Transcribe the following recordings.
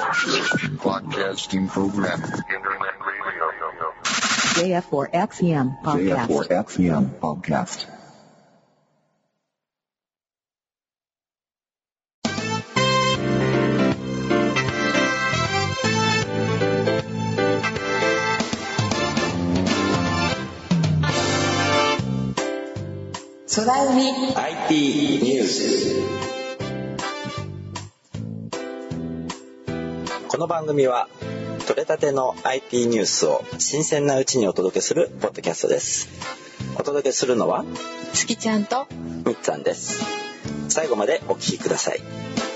Broadcasting program. Internet radio. JF4XEM podcast. JF4XEM podcast. 空海 IT ニュース。この番組は取れたての IT ニュースを新鮮なうちにお届けするポッドキャストです。お届けするのは月ちゃんとみっつぁんです。最後までお聞きください。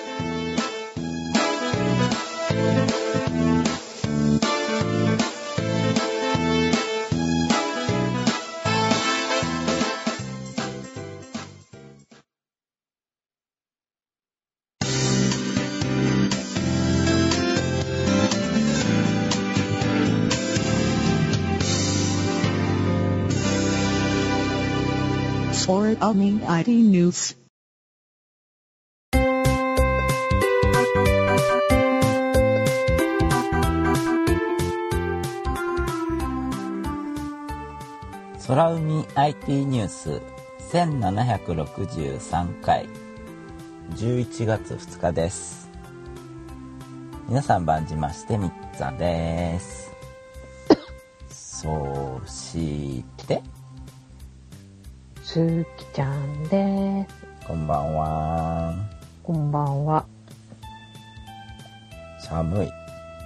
Or IT News. 空海 IT ニュース1763回11月2日です。皆さん番じましてみっつぁんです。そしてつきちゃんです。 こんばんは。 こんばんは。 寒い。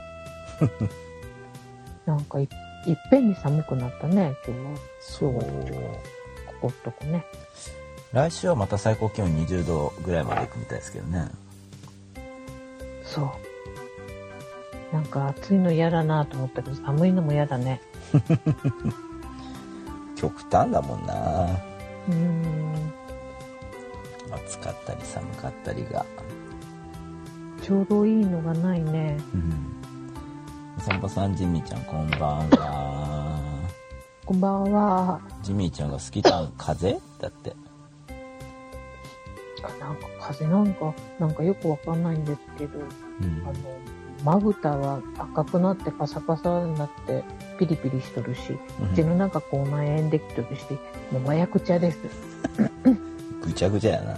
なんかいっぺんに寒くなったね、今日は。 そう。 ここっとこね。 来週はまた最高気温20度ぐらいまで行くみたいですけどね。 そう。なんか暑いの嫌だなと思ったけど、寒いのも嫌だね。 極端だもんな。暑かったり寒かったりがちょうどいいのがないね。 お散歩さん、ジミーちゃんこんばんは。 こんばんは。 ジミーちゃんが好きな風だって。 なんか風なんかよくわかんないんですけど、まぶたは赤くなってカサカサになってピリピリしとるし、口の中口内炎できとるし、もう麻薬茶です。 ぐちゃぐちゃやな。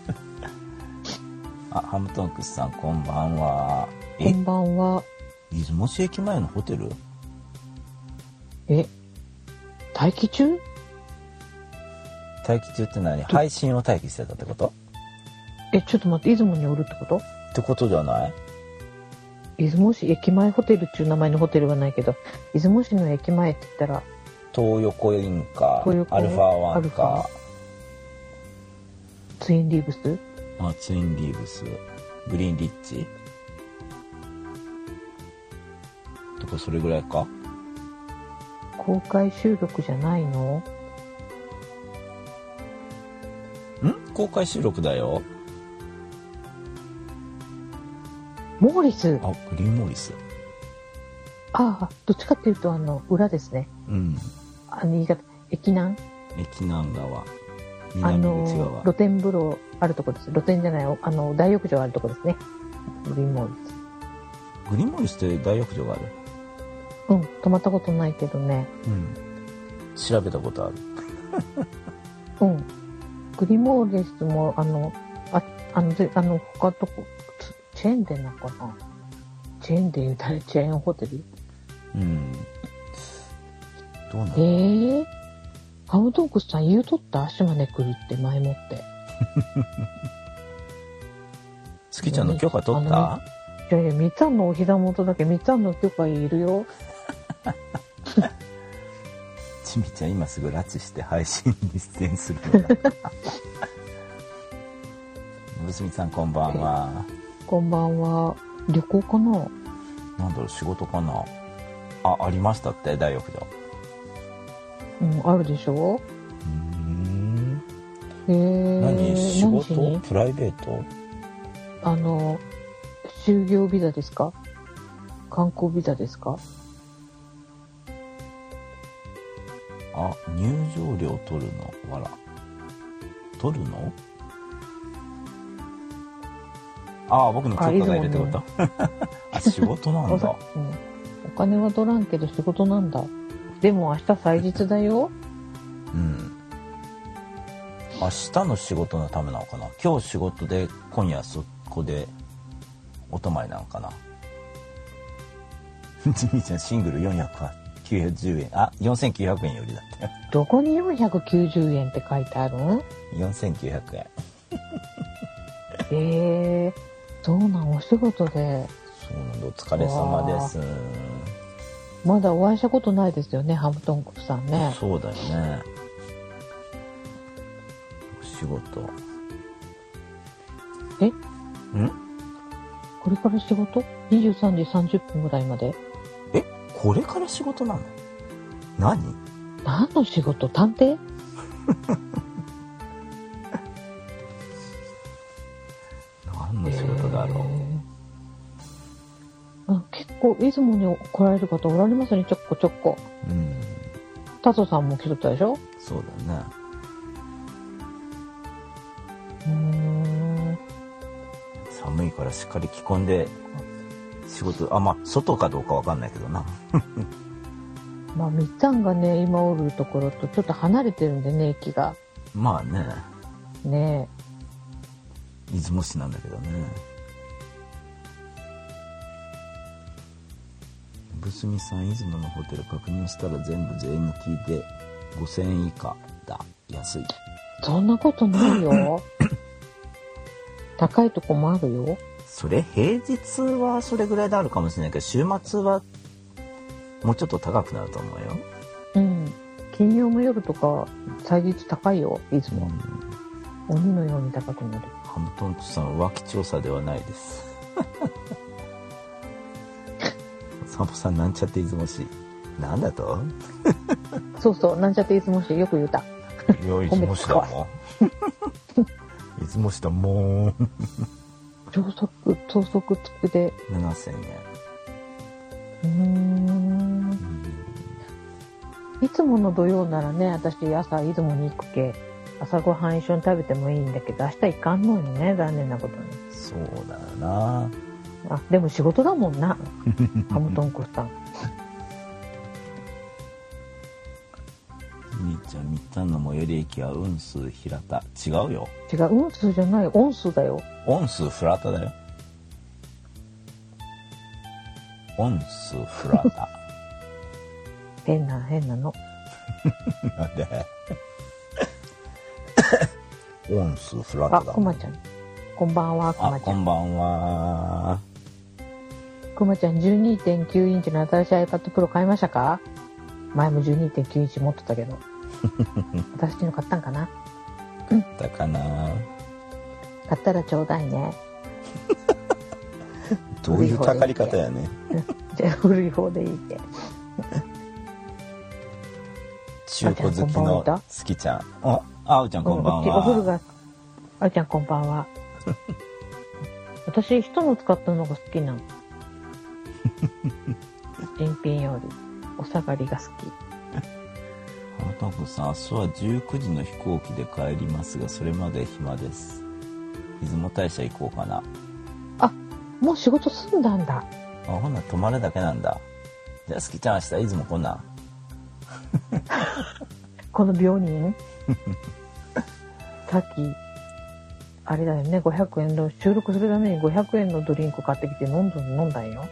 あ、ハムトンクスさんこんばんは。 こんばんは。 出雲市駅前のホテル？ 待機中？ 待機中って何？配信を待機してたってこと？ ちょっと待って、出雲におるってこと？ ってことじゃない？ 出雲市駅前ホテルっていう名前のホテルはないけど、出雲市の駅前って言ったら東横インかアルファワンかツインリーブス？ あ、ツインリーブス、グリーンリッチとかそれぐらいか。 公開収録じゃないの？ 公開収録だよ。 モーリス。 あ、グリーンモーリス。 ああ、どっちかっていうと裏ですね。言い方、駅南側。南口側。 露天風呂あるとこです。露天じゃない、大浴場あるとこですね。グリーンモーリス。 グリーンモーリスって大浴場がある？ 泊まったことないけどね。 調べたことある。 グリーンモーリスも他とこチェーン店なのかな？チェーン店言うたらチェーンホテル？ どうなの？ ハムトークスさん言うとった島根来るって前もって。 月ちゃんの許可取った？ いやいや、みっつぁんのお膝元だけみっつぁんの許可いるよ。 ちみちゃん今すぐ拉致して配信に出演するのだ。ぶすみさんこんばんは。 こんばんは。旅行かな？ なんだろう、仕事かな。ありましたって大浴場。 あるでしょ。 何？仕事？プライベート？ 就業ビザですか？観光ビザですか？ あ、入場料取るの？取るの？ ああ、僕の許可がいるってこと？あ、仕事なんだ。 お金は取らんけど仕事なんだ。でも明日祭日だよ。 うん。明日の仕事のためなのかな。今日仕事で今夜そこでお泊まりなのかな。ジミーちゃんシングル490円。あ、4900円よりだったよ。 どこに490円って書いてあるん？ 4900 円。そうなん、お仕事で。 そうなんだ、お疲れ様です。 まだお会いしたことないですよね、ハムトンクさんね。 そうだよね。お仕事。 ん？これから仕事？ 23時30分ぐらいまで。 これから仕事なの？何の仕事？探偵？ 何の仕事だろう。結構出雲に来られる方おられますね、ちょこちょこ。タトさんも来とったでしょ？ そうだね。寒いからしっかり着込んで仕事、外かどうかわかんないけどな。 みっちゃんがね、今おるところとちょっと離れてるんでね、駅が。 まあね。 ねえ。出雲市なんだけどね。ぶすみさん、出雲のホテル確認したら全部税抜きで5000円以下だ。安い。 そんなことないよ。高いとこもあるよ。 それ平日はそれぐらいであるかもしれないけど、週末はもうちょっと高くなると思うよ。 うん。金曜の夜とか祭日高いよ、出雲。鬼のように高くなる。 ハムトンクさん、浮気調査ではないです。サンポさん、なんちゃって出雲市。なんだと？ そうそう、なんちゃって出雲市、よく言うた。 いや、出雲市だもん。出雲市だもん。 朝食付きで 7000円。 いつもの土曜ならね、私朝出雲に行くけ、朝ごはん一緒に食べてもいいんだけど、明日行かんのよね、残念なことに。 そうだよな。 でも仕事だもんな。ハムトンクさん。 みーちゃん、みったんの最寄り駅は運数平田。違うよ。 違う、運数じゃない、音数だよ。 音数フラタだよ。音数フラタ。 変なの。 なんで？音数フラタだ。 くまちゃん。こんばんは、くまちゃん。 こんばんは。 くまちゃん、12.9 インチの新しい iPad Pro 買いましたか？前も 12.9 インチ持ってたけど。私の買ったんかな？ 買ったかな？ 買ったらちょうだいね。 どういうたかり方やね。 じゃあ古い方でいいって。 中古好きの好きちゃん。あおちゃんこんばんは。 お風呂が、あおちゃんこんばんは。私人の使ったのが好きなの。新品よりお下がりが好き。 ハムトンクさん、明日は19時の飛行機で帰りますが、それまで暇です。出雲大社行こうかな。 もう仕事済んだんだ。 ほんなら泊まるだけなんだ。じゃあ好きちゃん明日出雲来んな。 この病人さっきあれだよね、500円の収録するために500円のドリンク買ってきて飲んだんよ。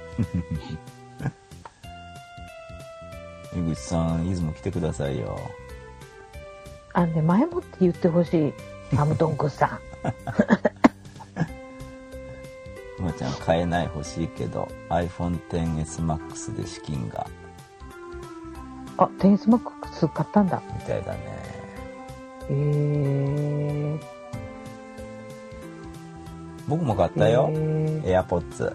江口さん、出雲来てくださいよ。 前もって言ってほしい、ハムトンクさん。 くまちゃん、買えない欲しいけど iPhone XS Max で資金が。 XS Max 買ったんだ。 みたいだね。僕も買ったよ。AirPods。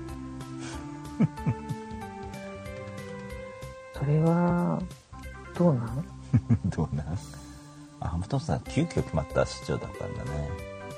それはどうなん？ どうなん？ハムトンさん、急遽決まった市長だったんだね。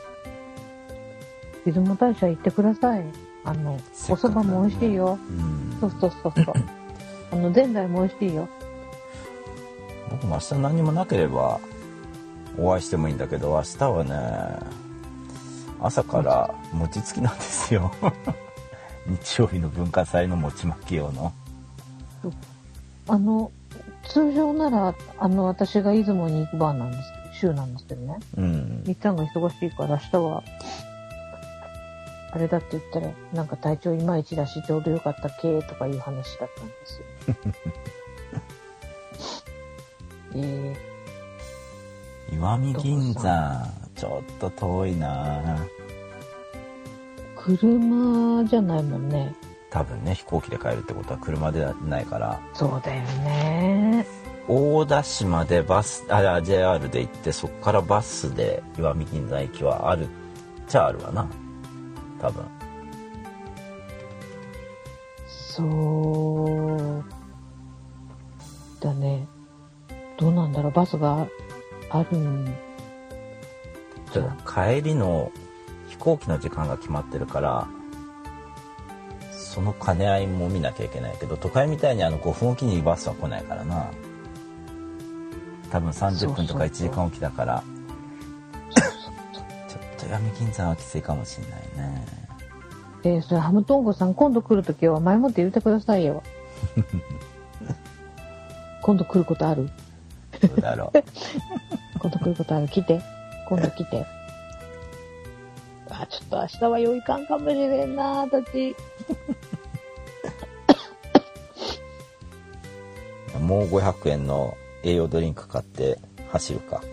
出雲大社行ってください。お蕎麦も美味しいよ。そう。ぜんざいも美味しいよ。 僕も明日何もなければお会いしてもいいんだけど、明日はね、 朝から餅つきなんですよ日曜日の文化祭の餅巻き用の。 通常なら私が出雲に行く番なんです週なんですけどね、みっちゃんが忙しいから明日はあれだって言ったらなんか体調いまいちだしちょうどよかったっけとかいう話だったんですよ石見銀山ちょっと遠いな。 車じゃないもんね。 多分ね飛行機で帰るってことは車でないから。 そうだよね。 大田市までJR で行ってそこからバスで石見銀山駅はあるっちゃあるわな多分。 そうだね。どうなんだろうバスがあるんじゃ。 帰りの飛行機の時間が決まってるからその兼ね合いも見なきゃいけないけど都会みたいに5分おきにバスは来ないからな。多分30分とか1時間おきだからちょっと石見銀山はきついかもしれないね。 それハムトンゴさん今度来るときは前もって言ってくださいよ今度来ることある？ どうだろう今度来ることある？来て今度来てちょっと明日はよいかんかもしれんな私もう500円の栄養ドリンク買って走るか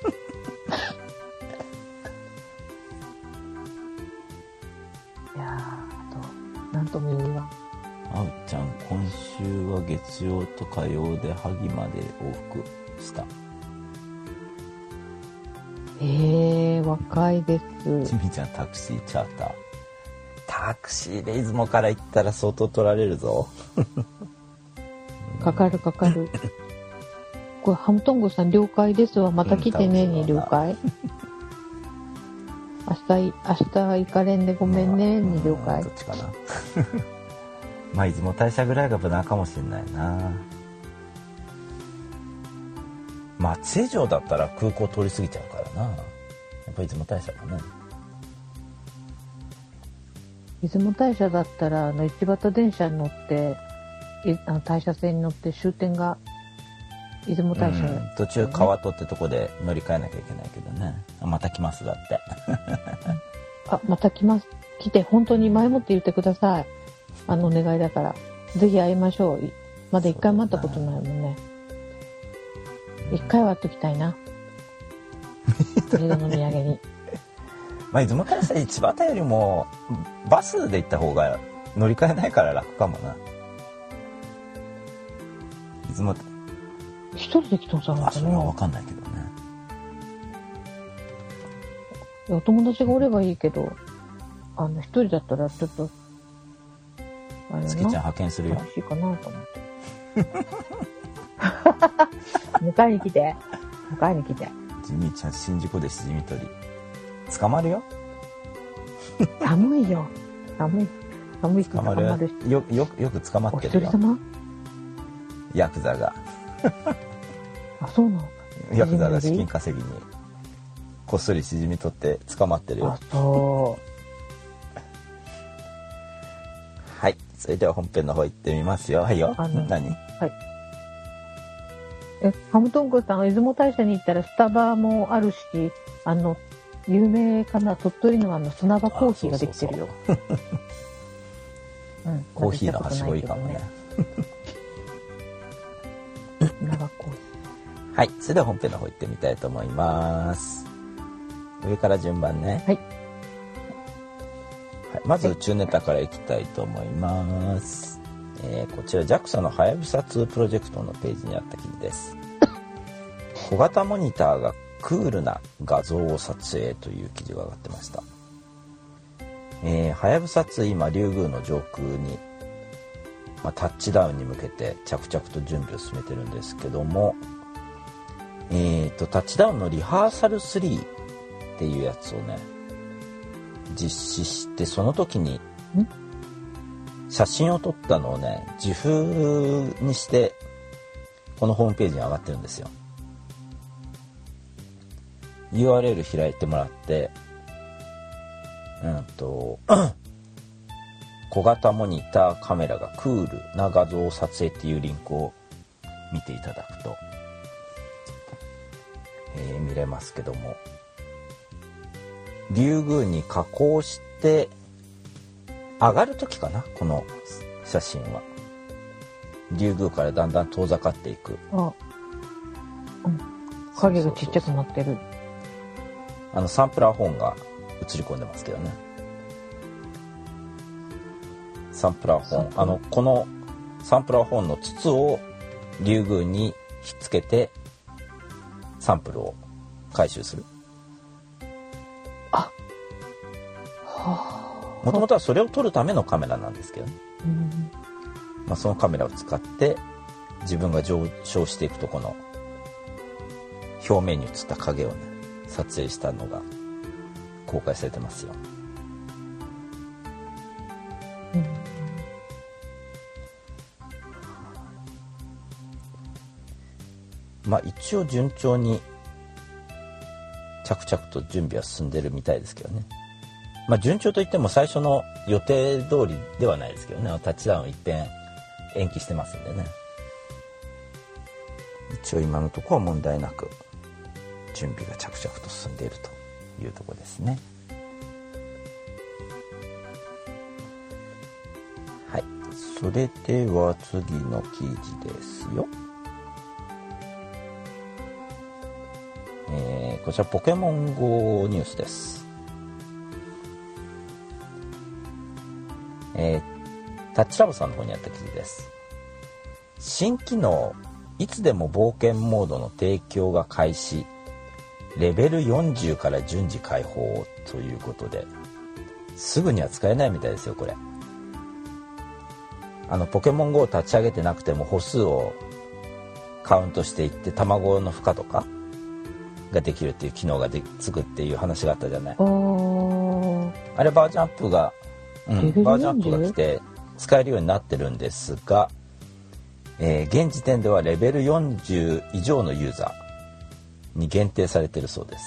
いやーなんとも言うわ。 あうちゃん今週は月曜と火曜で萩まで往復した。 若いです。 ちみちゃんタクシーチャーター。タクシーで出雲から行ったら相当取られるぞかかるこれハムトンゴさん了解ですわ。また来てねに了解明日行かれんでごめんねに了解。 どっちかなまあ出雲大社ぐらいが無難かもしれないな。松江城だったら空港通り過ぎちゃうからな。やっぱり出雲大社かね。 出雲大社だったら一畑電車に乗って大社線に乗って終点が出雲大社、ね、 途中川戸ってとこで乗り換えなきゃいけないけどね。また来ますだってまた来ます。来て本当に前もって言ってください。お願いだからぜひ会いましょう。まだ一回も会ったことないもんね。一回は会っときたいな江戸の土産に出雲大社市畑よりもバスで行った方が乗り換えないから楽かもな。出雲一人で来たんじゃないかな。 それは分かんないけどね。 お友達がおればいいけど一人だったらちょっと月ちゃん派遣するよ。 楽しいかなと思って迎えに来てジミーちゃん新宿でしじみ取り捕まるよ寒いよ寒い捕まるよく捕まってるよ。 お一人様ヤクザがそうなの。 ヤクザが資金稼ぎにこっそりしじみ取って捕まってるよ。はい、それでは本編の方行ってみますよ。はいよ。何？はい。 ハムトンゴさん、出雲大社に行ったらスタバもあるし、有名かな、鳥取の砂場コーヒーができてるよ。 コーヒーのはしごいいかもね。 砂場コーヒー。はい、それでは本編の方行ってみたいと思います。上から順番ね。はい。はい、まず宇宙ネタからいきたいと思います。こちら JAXA のはやぶさ2プロジェクトのページにあった記事です。小型モニターがクールな画像を撮影という記事が上がってました。はやぶさ2今リュウグウの上空に、タッチダウンに向けて着々と準備を進めてるんですけども、タッチダウンのリハーサル3っていうやつをね実施して、その時に写真を撮ったのをね自負にしてこのホームページに上がってるんですよ。 URL 開いてもらって小型モニターカメラがクールな画像撮影っていうリンクを見ていただくと、見れますけども、リュウグウに加工して上がる時かな、この写真はリュウグウからだんだん遠ざかっていく。 影がちっちゃくなってる。 サンプラー本が映り込んでますけどね。サンプラー本、このサンプラー本の筒をリュウグウにひっつけてサンプルを回収する。もともとはそれを撮るためのカメラなんですけどね。そのカメラを使って自分が上昇していくとこの表面に映った影をね、撮影したのが公開されてますよ。一応順調に着々と準備は進んでるみたいですけどね。順調といっても最初の予定通りではないですけどね。タッチダウンを一遍延期してますんでね。一応今のところは問題なく準備が着々と進んでいるというところですね。はい、それでは次の記事ですよ。こちらポケモン GO ニュースです。タッチラボさんの方にあった記事です。新機能いつでも冒険モードの提供が開始、レベル40から順次開放ということで、すぐには使えないみたいですよこれ。ポケモン GO を立ち上げてなくても歩数をカウントしていって卵の孵化とかができるっていう機能がつくっていう話があったじゃない。あれバージョンアップが、バージョンアップが来て使えるようになってるんですが、現時点ではレベル40以上のユーザーに限定されてるそうです。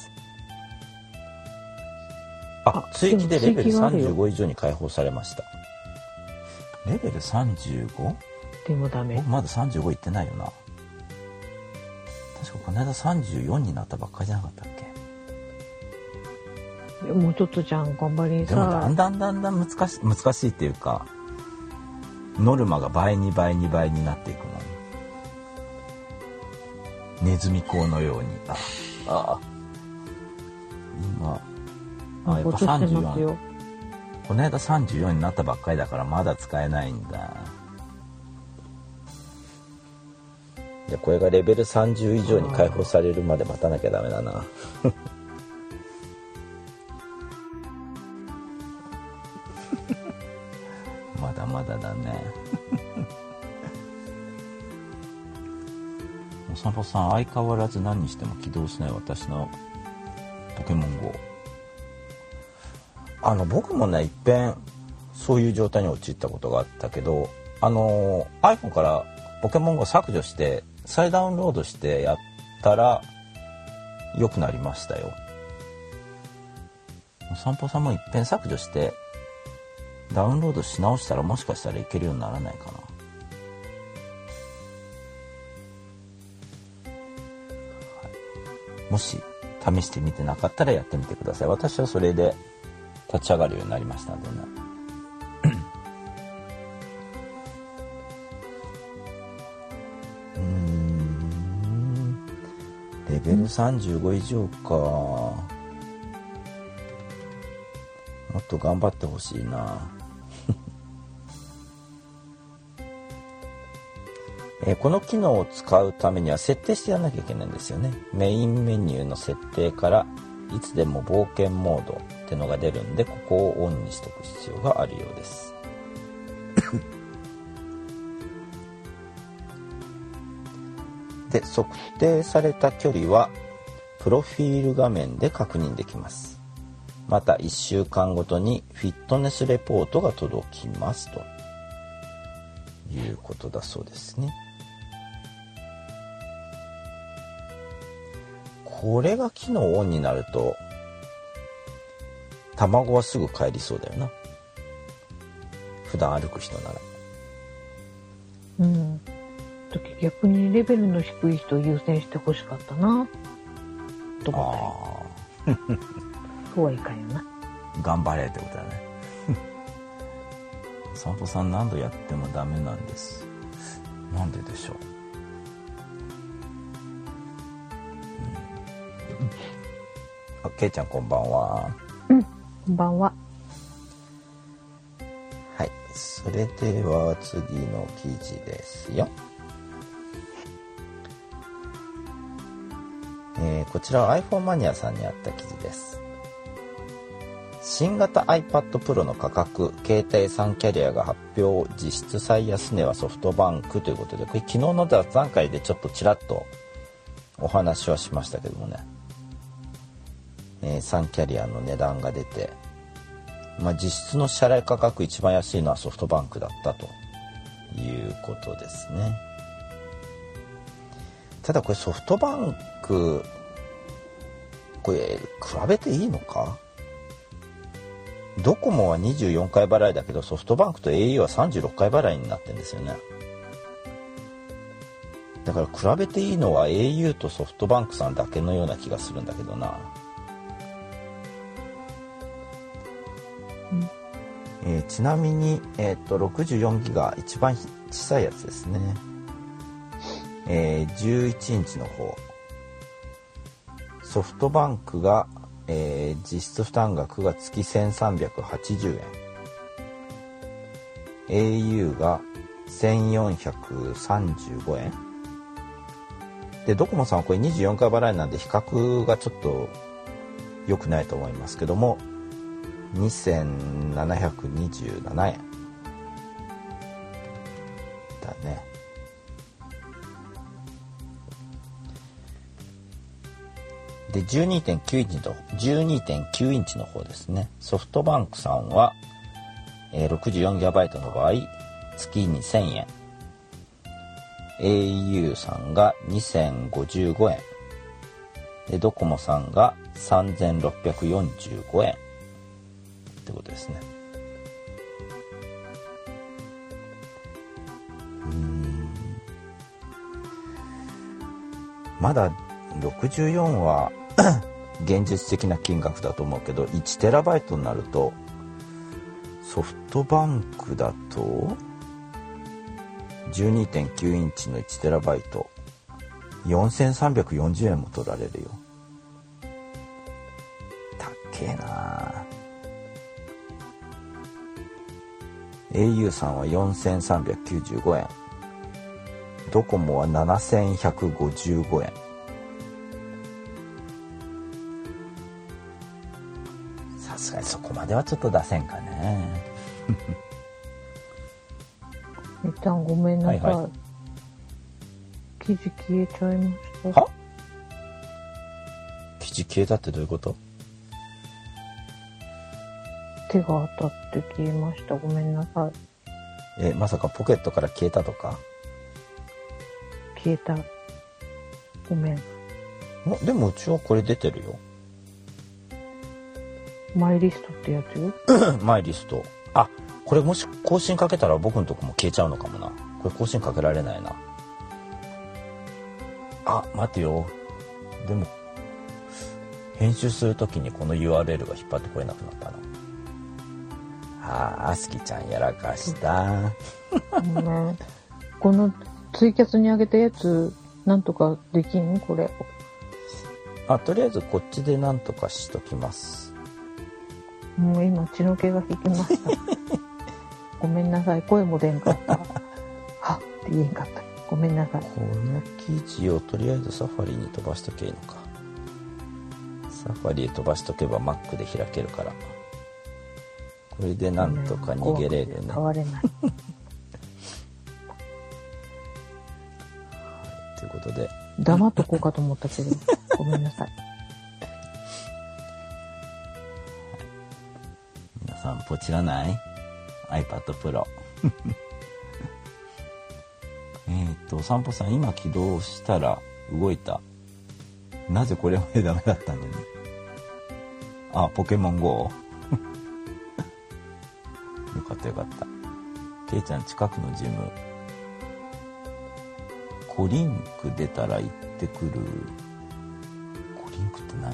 追記でレベル35以上に開放されました。レベル 35？ でもダメ。 まだ35いってないよな。確かこの間34になったばっかりじゃなかったっけ。 もうちょっとじゃん、頑張りさ。 でもだんだん難しいっていうか、ノルマが倍に倍に倍になっていくの。ネズミ講のように。今やっぱ34。この間34になったばっかりだからまだ使えないんだ。じゃこれがレベル30以上に解放されるまで待たなきゃダメだな。まだまだだね。お散歩さん、相変わらず何にしても起動しない私のポケモン GO。僕もね、いっぺんそういう状態に陥ったことがあったけど、iPhone からポケモン GO 削除して再ダウンロードしてやったら良くなりましたよ。お散歩さんもいっぺん削除してダウンロードし直したら、もしかしたらいけるようにならないかな。もし試してみてなかったらやってみてください。私はそれで立ち上がるようになりましたんでね。レベル35以上か。もっと頑張ってほしいな。この機能を使うためには設定してやらなきゃいけないんですよね。メインメニューの設定からいつでも冒険モードってのが出るんで、ここをオンにしておく必要があるようです。で、測定された距離はプロフィール画面で確認できます。また1週間ごとにフィットネスレポートが届きますということだそうですね。これが機能オンになると卵はすぐ帰りそうだよな。普段歩く人なら。 うん。時逆にレベルの低い人を優先してほしかったなと思ったり。そうはいかんよな。 頑張れってことだね。散歩さん何度やってもダメなんです。なんででしょう。けいちゃんこんばんは。 うん、こんばんは。 はい、それでは次の記事ですよ。こちらは iPhone マニアさんにあった記事です。新型 iPad Pro の価格、携帯3キャリアが発表、実質最安値はソフトバンクということで、これ昨日の雑談会でちょっとちらっとお話はしましたけどもね、3キャリアの値段が出て、実質の支払い価格一番安いのはソフトバンクだったということですね。ただこれソフトバンク、これ比べていいのか？ドコモは24回払いだけど、ソフトバンクと au は36回払いになってるんですよね。だから比べていいのは au とソフトバンクさんだけのような気がするんだけどな。ちなみに、64ギガ一番小さいやつですね。11インチの方。ソフトバンクが、実質負担額が月1380円。au が1435円。で、ドコモさんはこれ24回払いなんで比較がちょっと良くないと思いますけども、2727円だね。で、12.9 インチの方ですね。ソフトバンクさんは、64GB の場合月に1000円、au さんが2055円で、ドコモさんが3645円ってことですね。まだ64は現実的な金額だと思うけど、 1TB になるとソフトバンクだと 12.9 インチの 1TB 4340円も取られるよ。たっけえな。au さんは4395円、ドコモは7155円。さすがにそこまではちょっと出せんかね。 みちゃんごめんなさい、はいはい、記事消えちゃいました。 は？記事消えたってどういうこと？ 手が当たって消えました。ごめんなさい。 まさかポケットから消えたとか？ 消えた。ごめん。 でもうちはこれ出てるよ。 マイリストってやつよ。 マイリスト。あ、これもし更新かけたら僕のとこも消えちゃうのかもな。これ更新かけられないな。あ、待てよ。でも編集するときにこの URL が引っ張ってこれなくなったな。あすきちゃんやらかした。 このツイキャスに上げたやつなんとかできん？これ。 とりあえずこっちでなんとかしときます。 もう今血の気が引きました。ごめんなさい、声も出んかった。はって言えんかった。ごめんなさい。 この記事をとりあえずサファリに飛ばしとけばいいのか。サファリへ飛ばしとけば Mac で開けるから。これでなんとか逃げれるね。 変われない。 ということで。 黙っとこうかと思ったけど、ごめんなさい。 皆さんポチらない？ iPad Pro。お散歩さん今起動したら動いた。なぜこれまでダメだったのに。ポケモン GO。 かったよかった。ケイちゃん近くのジムコリンク出たら行ってくる。コリンクって何？ ち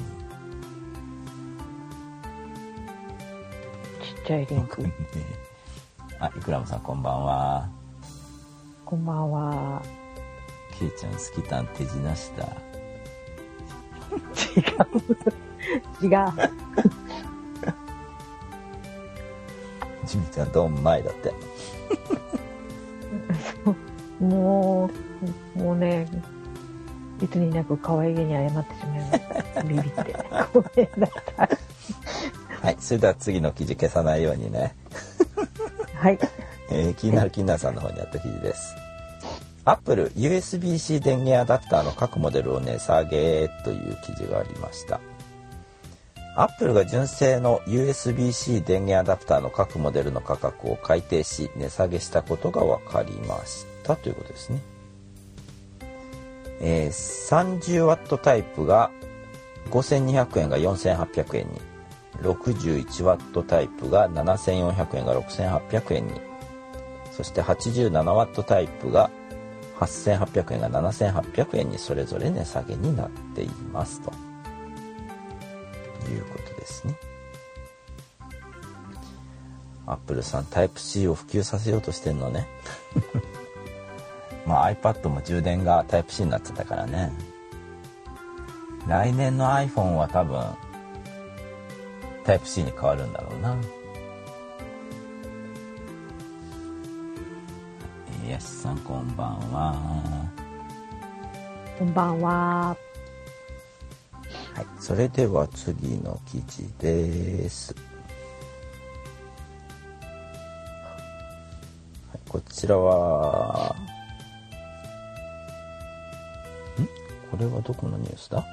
っちゃいリンク。 あ、イクラムさんこんばんは。 こんばんは。 ケイちゃん好きたん手品した。 違う。 ジミちゃんドン前だって。 もうね、いつになく可愛げに謝ってしまいました。ビビって。ごめんなさい。 はい、それでは次の記事消さないようにね。 はい。 気になるキンナーさんの方にあった記事です。アップル USB-C 電源アダプターの各モデルを値下げという記事がありました。アップルが純正の USB-C 電源アダプターの各モデルの価格を改定し値下げしたことが分かりましたということですね。30W タイプが5200円が4800円に、61W タイプが7400円が6800円に、そして 87W タイプが8800円が7800円にそれぞれ値下げになっていますということですね。アップルさんタイプ C を普及させようとしてんのね。まあ iPad も充電がタイプ C になってたからね。来年の iPhone は多分タイプ C に変わるんだろうな。やしさんこんばんは。 こんばんは。 はい、それでは次の記事です。はい、こちらはこれはどこのニュースだ？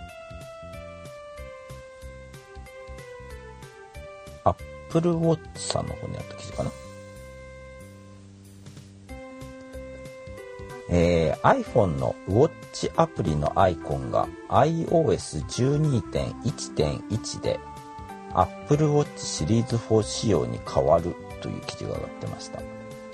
アップルウォッチさんの方にあった記事かな。iPhone のウォッチアプリのアイコンが iOS12.1.1 で Apple Watch シリーズ4仕様に変わるという記事が上がってました。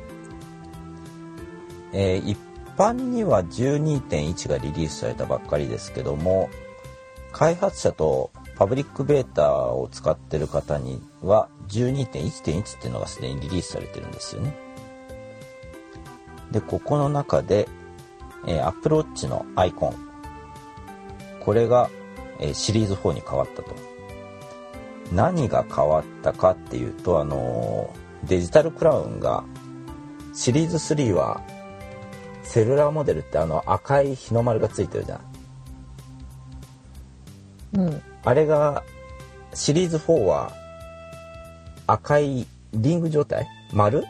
一般には 12.1 がリリースされたばっかりですけども、開発者とパブリックベータを使っている方には 12.1.1 っていうのがすでにリリースされてるんですよね。で、ここの中で、Apple Watch のアイコン、これが、シリーズ4に変わったと。何が変わったかっていうと、デジタルクラウンがシリーズ3はセルラーモデルって赤い日の丸がついてるじゃん。 うん。 あれがシリーズ4は赤いリング状態、丸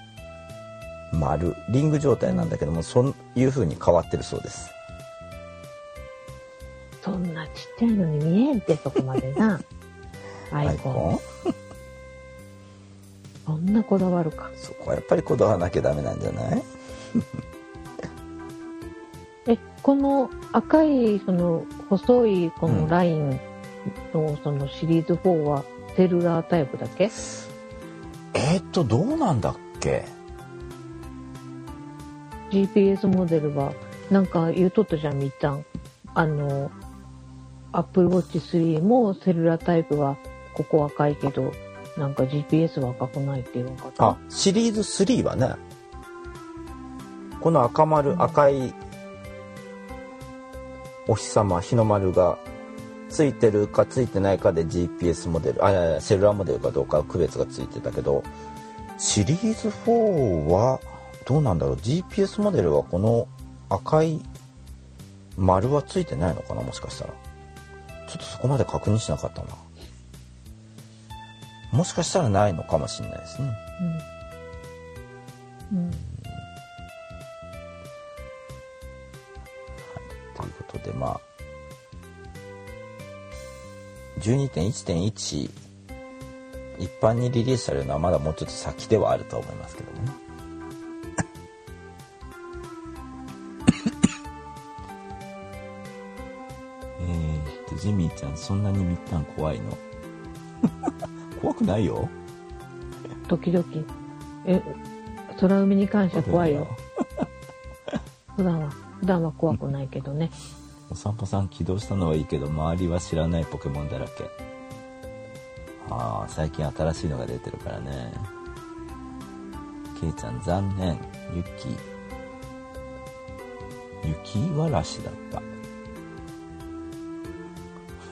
リング状態なんだけども、そういう風に変わってるそうです。 そんなちっちゃいのに見えんってそこまでな。アイコン。そんなこだわるか。 そこはやっぱりこだわらなきゃダメなんじゃない？ この赤いその細いこのラインのそのシリーズ4はセルラータイプだけ？ どうなんだっけ？ GPS モデルはなんか言うとったじゃん、みっちゃん。Apple Watch 3もセルラータイプはここ赤いけど、なんか GPS は赤くないって言わなかった。 あ、シリーズ3はね、この赤いお日様、日の丸がついてるかついてないかで GPS モデル、セルラーモデルかどうか区別がついてたけど、シリーズ4はどうなんだろう。 GPS モデルはこの赤い丸はついてないのかな、もしかしたら。ちょっとそこまで確認しなかったな。もしかしたらないのかもしれないですね。ということで、まあ 12.1.1 一般にリリースされるのはまだもうちょっと先ではあると思いますけどもね。ジミーちゃん、そんなにみったん怖いの？怖くないよ。 時々。空海に関しては怖いよ。普段は怖くないけどね。 お散歩さん起動したのはいいけど、周りは知らないポケモンだらけ。ああ、最近新しいのが出てるからね。ケイちゃん残念。雪わらしだった。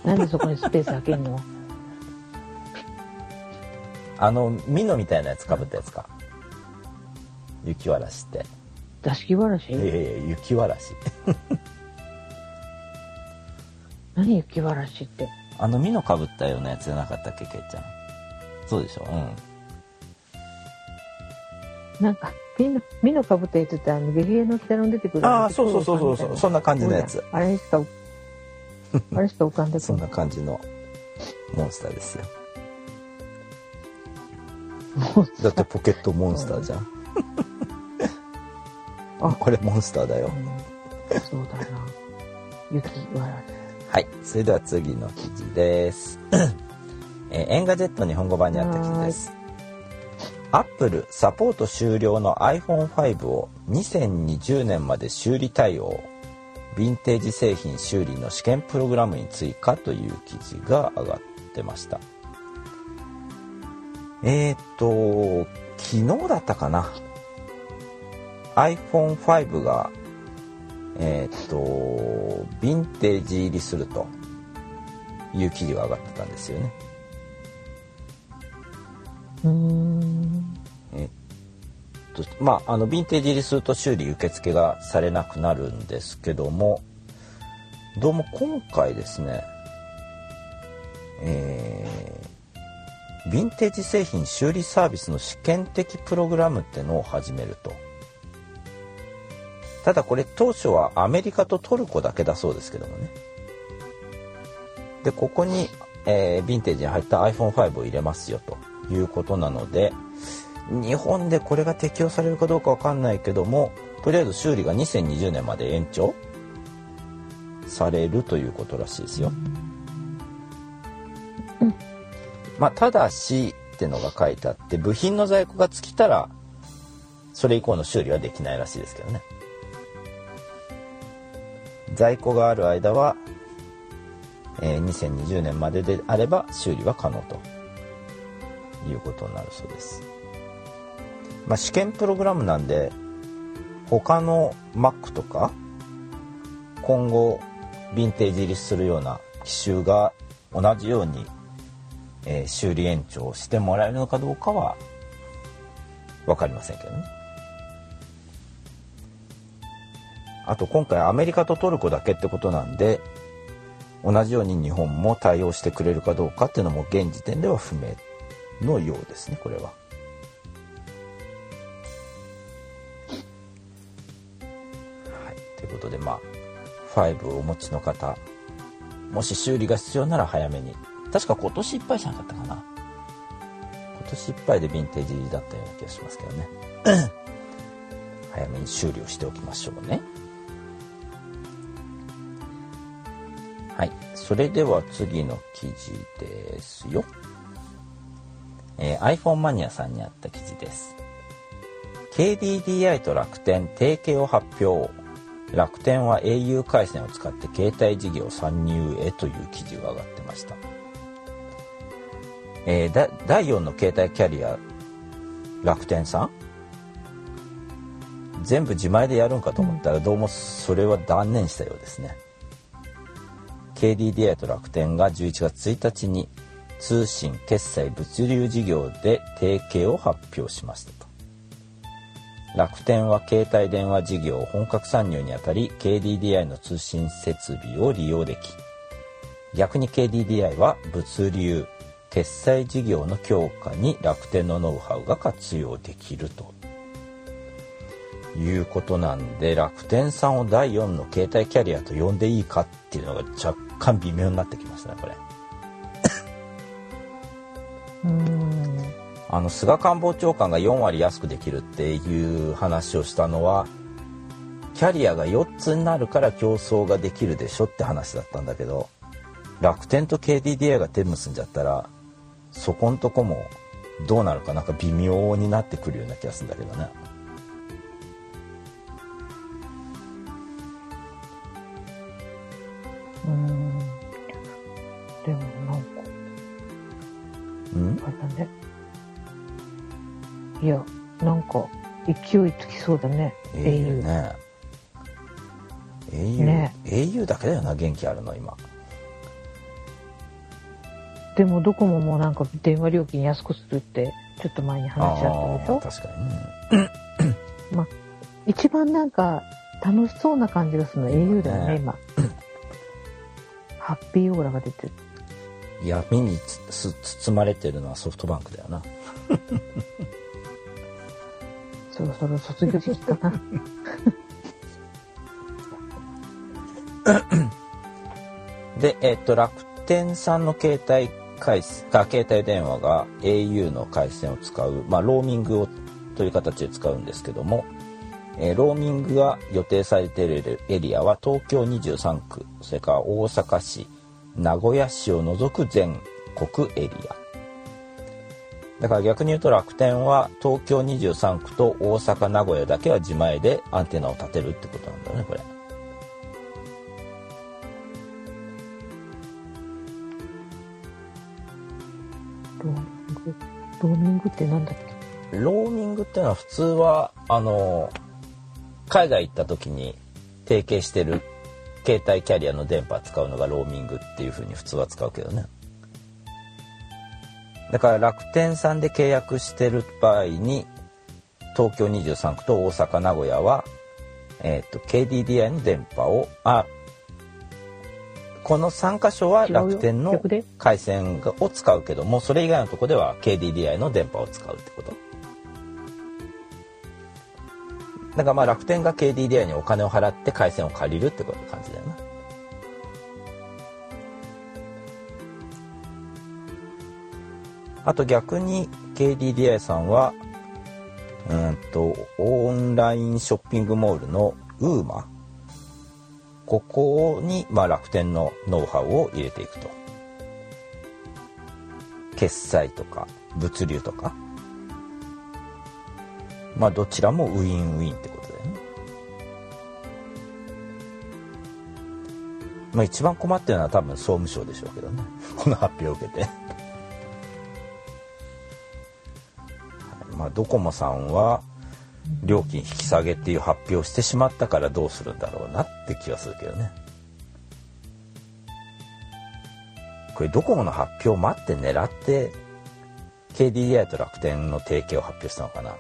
なんでそこにスペース開けんの？ ミノみたいなやつかぶったやつか。雪わらしって。 座敷わらし？ 雪わらし。 何雪わらしって。 ミノかぶったようなやつじゃなかったっけ、ケイちゃん。そうでしょ。 うん。なんかミノかぶったやつってゲゲゲの鬼太郎に出てくる。 ああ、そう、そんな感じのやつ。 あれしか浮かんでこない。 そんな感じのモンスターですよ。だってポケットモンスターじゃん。これモンスターだよ。 そうだな。雪わらし。 はい、それでは次の記事です。エンガジェット日本語版にあった記事です。アップルサポート終了の iPhone5 を2020年まで修理対応。ヴィンテージ製品修理の試験プログラムに追加という記事が上がってました。昨日だったかな。iPhone5 がヴィンテージ入りするという記事が上がってたんですよね。ヴィンテージ入りすると修理受付がされなくなるんですけども、どうも今回ですね、ヴィンテージ製品修理サービスの試験的プログラムってのを始めると。ただこれ当初はアメリカとトルコだけだそうですけどもね。でここに、ヴィンテージに入った iPhone5 を入れますよということなので、日本でこれが適用されるかどうかわかんないけども、とりあえず修理が2020年まで延長されるということらしいですよ。ただしってのが書いてあって、部品の在庫が尽きたらそれ以降の修理はできないらしいですけどね。在庫がある間は、2020年までであれば修理は可能ということになるそうです。試験プログラムなんで、他の Mac とか今後ヴィンテージ入りするような機種が同じように、修理延長してもらえるのかどうかは分かりませんけどね。あと今回アメリカとトルコだけってことなんで、同じように日本も対応してくれるかどうかっていうのも現時点では不明のようですね、これは。はい、ということで5をお持ちの方、もし修理が必要なら早めに。確か今年いっぱいじゃなかったかな。今年いっぱいでヴィンテージ入りだったような気がしますけどね。早めに修理をしておきましょうね。はい、それでは次の記事ですよ。iPhone マニアさんにあった記事です。KDDI と楽天提携を発表。楽天は au 回線を使って携帯事業参入へという記事が上がってました。第4の携帯キャリア楽天さん、全部自前でやるんかと思ったら、どうもそれは断念したようですね。KDDI と楽天が11月1日に通信決済物流事業で提携を発表しましたと。楽天は携帯電話事業本格参入にあたり KDDI の通信設備を利用でき、逆に KDDI は物流決済事業の強化に楽天のノウハウが活用できるということなんで、楽天さんを第4の携帯キャリアと呼んでいいかっていうのが若干微妙になってきましたね、これ。菅官房長官が4割安くできるっていう話をしたのは、キャリアが4つになるから競争ができるでしょって話だったんだけど、楽天と KDDI が手結んじゃったらそこんとこもどうなるかなんか微妙になってくるような気がするんだけどね。 でもなんかあれだね。いや、なんか勢いつきそうだね。 au ね。au ね。 au だけだよな、元気あるの今。 でもドコモもなんか電話料金安くするってちょっと前に話し合ったでしょ。 確かにね。 まあ一番なんか楽しそうな感じがするのは au だよね今。ハッピーオーラが出てる。 闇に包まれてるのはソフトバンクだよな。 そろそろ卒業時期かな。 で、楽天さんの携帯電話が au の回線を使う、まあ、ローミングをという形で使うんですけども、ローミングが予定されているエリアは東京23区、それから大阪市、名古屋市を除く全国エリア。だから逆に言うと楽天は東京23区と大阪、名古屋だけは自前でアンテナを立てるってことなんだね、これ。 ローミングってなんだっけ？ローミングってのは普通は海外行った時に提携してる携帯キャリアの電波使うのがローミングっていう風に普通は使うけどね。だから楽天さんで契約してる場合に東京23区と大阪、名古屋は、KDDI の電波をこの3カ所は楽天の回線を使うけども、それ以外のところでは KDDI の電波を使うってこと。だからまあ楽天が KDDI にお金を払って回線を借りるって感じだよな。あと逆に KDDI さんはオンラインショッピングモールの UMA、 ここにまあ楽天のノウハウを入れていくと。決済とか物流とか、まあどちらもウィンウィンってことだよね。まあ一番困ってるのは多分総務省でしょうけどね、この発表を受けて。まあドコモさんは料金引き下げっていう発表をしてしまったからどうするんだろうなって気がするけどね。これドコモの発表を待って狙って KDDI と楽天の提携を発表したのかな。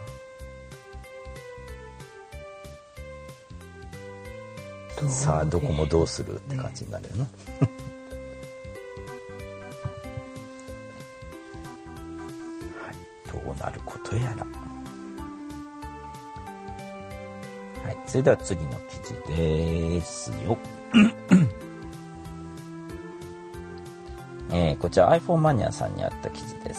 さあドコモどうするって感じになるよな。どうなることやら。はい、それでは次の記事ですよ。こちら iPhone マニアさんにあった記事です。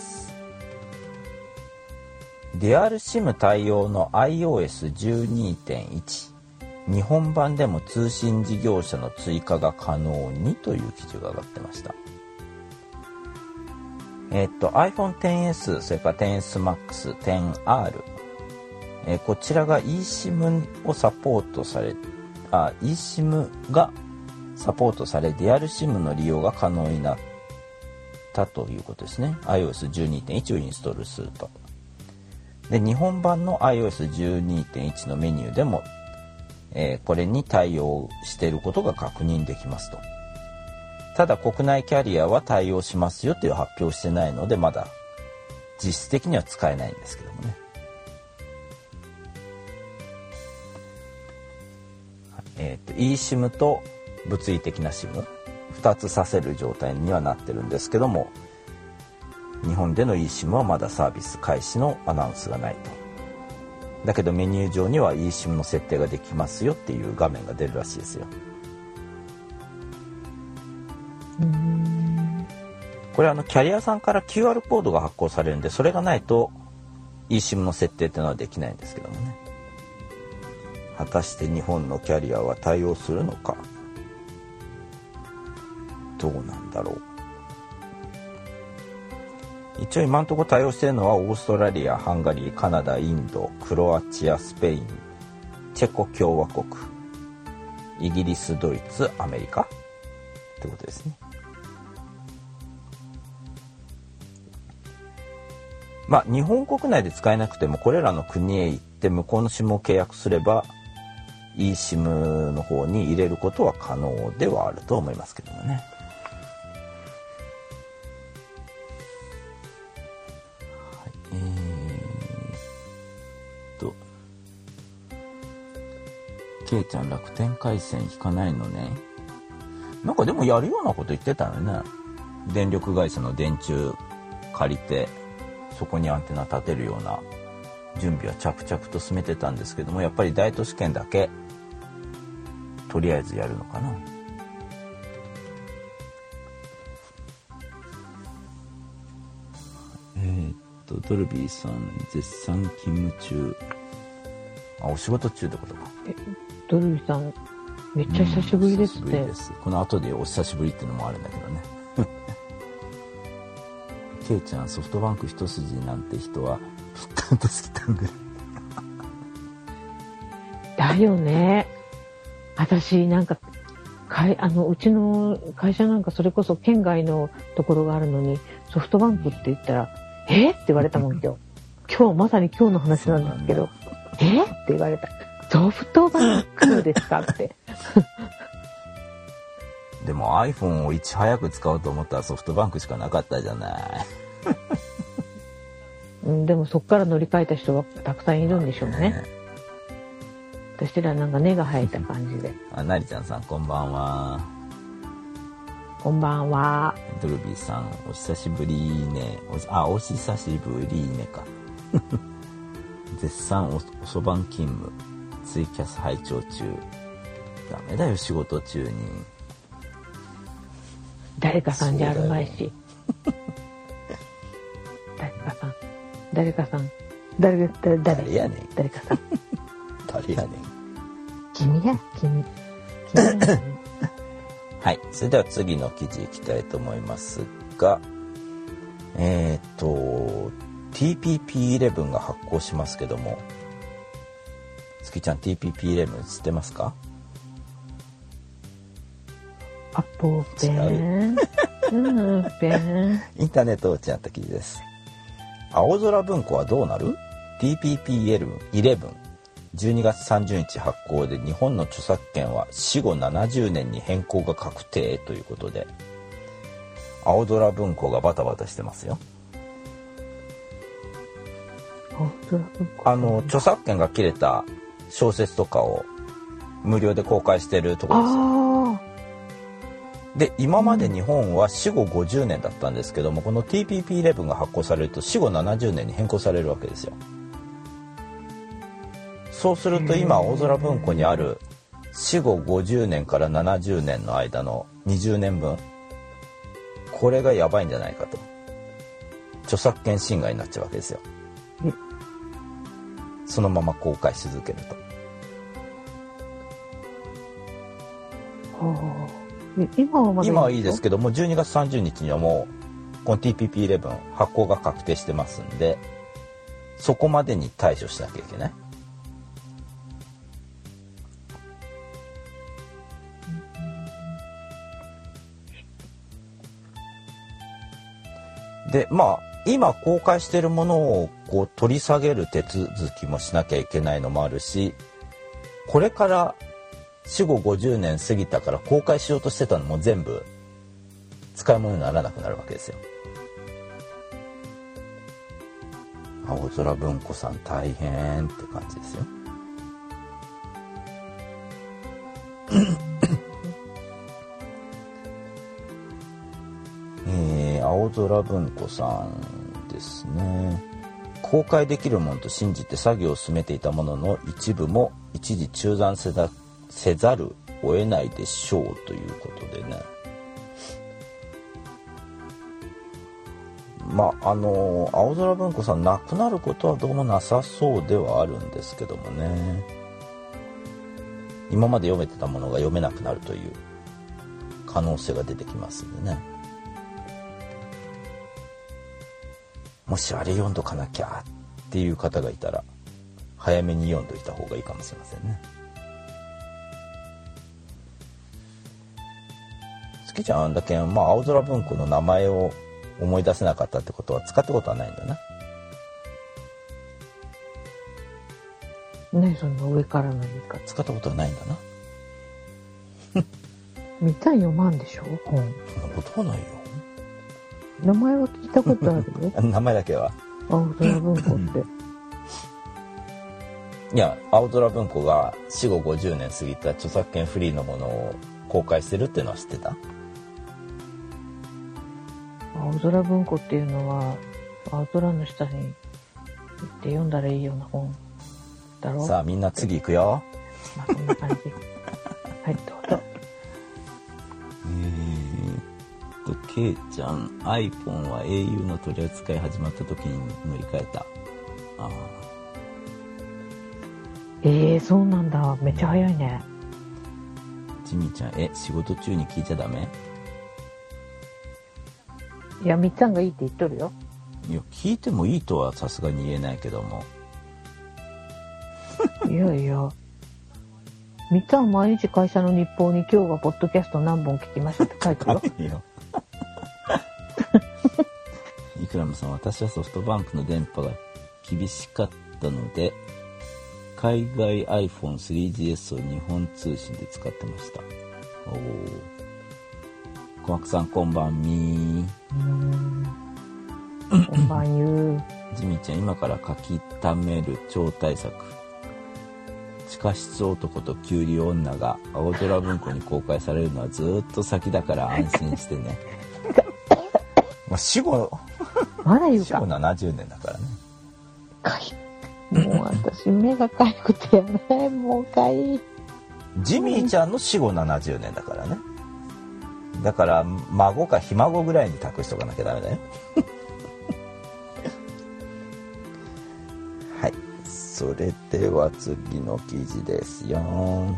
デュアル SIM 対応の iOS12.1 日本版でも通信事業者の追加が可能にという記事が上がってました。iPhone XS、それから XS Max、XR、こちらが eSIM をサポートされ、eSIM がサポートされ、デュアル SIM の利用が可能になったということですね。iOS12.1 をインストールすると。で、日本版の iOS12.1 のメニューでも、これに対応していることが確認できますと。ただ国内キャリアは対応しますよという発表してないので、まだ実質的には使えないんですけどもね。eSIM と物理的な SIM2 つさせる状態にはなってるんですけども、日本での eSIM はまだサービス開始のアナウンスがないと。だけどメニュー上には eSIM の設定ができますよっていう画面が出るらしいですよ。これキャリアさんから QR コードが発行されるんで、それがないと eSIM の設定っていうのはできないんですけどもね。果たして日本のキャリアは対応するのか、どうなんだろう。 一応今のところ対応しているのはオーストラリア、ハンガリー、カナダ、インド、クロアチア、スペイン、チェコ共和国、イギリス、ドイツ、アメリカってことですね。日本国内で使えなくてもこれらの国へ行って向こうの SIM を契約すれば eSIM の方に入れることは可能ではあると思いますけどもね。ケイちゃん楽天回線引かないのね。なんかでもやるようなこと言ってたよね。電力会社の電柱借りてそこにアンテナ立てるような準備は着々と進めてたんですけども、やっぱり大都市圏だけとりあえずやるのかな。ドルビーさん絶賛勤務中。お仕事中ってことか。 ドルビーさんめっちゃ久しぶりですね。久しぶりです。 この後でお久しぶりっていうのもあるんだけどね。ケイちゃんソフトバンク一筋なんて人はぴったんと好きたんでる。 だよね。私なんかうちの会社なんかそれこそ県外のところがあるのにソフトバンクって言ったらって言われたもん今日まさに今日の話なんですけどって言われた。ソフトバンクですかってでも iPhone をいち早く使おうと思ったらソフトバンクしかなかったじゃないでもそっから乗り換えた人はたくさんいるんでしょうね。私らなんか根が生えた感じでなりちゃんさんこんばんは。 こんばんは。 ドルビーさんお久しぶりね。お久しぶりねか絶賛おそばん勤務ツイキャス拝聴中。ダメだよ仕事中に。 誰かさんじゃあるまいし誰かさん誰やねん誰かさん誰やねん君やはい、それでは次の記事いきたいと思いますが、TPP11 が発行しますけども、月ちゃん TPP11 知ってますか？ アポペンインターネットウォッチにあった記事です。青空文庫はどうなる？ TPP11 12月30日発行で日本の著作権は死後70年に変更が確定ということで、青空文庫がバタバタしてますよ。著作権が切れた小説とかを無料で公開してるところですよ。で今まで日本は死後50年だったんですけども、この TPP11 が発行されると死後70年に変更されるわけですよ。そうすると今青空文庫にある死後50年から70年の間の20年分、これがやばいんじゃないかと。著作権侵害になっちゃうわけですよ。そのまま公開し続けると。今はいいですけども、12月30日にはもうこの TPP11 発行が確定してますんで、そこまでに対処しなきゃいけない。で今公開しているものをこう取り下げる手続きもしなきゃいけないのもあるし、これから死後50年過ぎたから公開しようとしてたのも全部使い物にならなくなるわけですよ。青空文庫さん大変って感じですよ。青空文庫さんですね。公開できるものと信じて作業を進めていたものの一部も一時中断せざるを得ないでしょうということでね。青空文庫さんなくなることはどうもなさそうではあるんですけどもね。今まで読めてたものが読めなくなるという可能性が出てきますんでね。 もしあれ読んどかなきゃっていう方がいたら早めに読んどいた方がいいかもしれませんね。月ちゃんだけ青空文庫の名前を思い出せなかったってことは使ったことはないんだな。 ね、その上からの言い方。 使ったことはないんだな。 見たい読まんでしょ。 そんなことはないよ。 名前は聞いたことあるよ。 名前だけは。 青空文庫って。 いや、青空文庫が死後50年過ぎた著作権フリーのものを公開してるっていうのは知ってた？ 青空文庫っていうのは、青空の下に行って読んだらいいような本だろう。 さあみんな次行くよ。 まあこんな感じ。はい、どうぞ。 ケイちゃん iPhone は au の取り扱い始まった時に乗り換えた。 そうなんだ。めっちゃ早いね。 ジミーちゃん、仕事中に聞いちゃダメ？ いや、みっちゃんがいいって言っとるよ。 いや、聞いてもいいとはさすがに言えないけども。 いやいや。みっちゃん毎日会社の日報に今日はポッドキャスト何本聞きましたって書いてるよ。 いいよ。イクラムさん、私はソフトバンクの電波が厳しかったので、海外 iPhone3GS を日本通信で使ってました。小悪さん、こんばんみー。こんばんゆー。 ジミーちゃん、今から書き溜める超大作。地下室男とキュウリ女が青空文庫に公開されるのはずっと先だから安心してね。死後まだ言うか。 死後70年だからね。 もう私目がかゆくてやばい。もうかい。 ジミーちゃんの死後70年だからね。だから孫かひ孫ぐらいに託しとかなきゃダメだよ。はい、それでは次の記事ですよ。はい、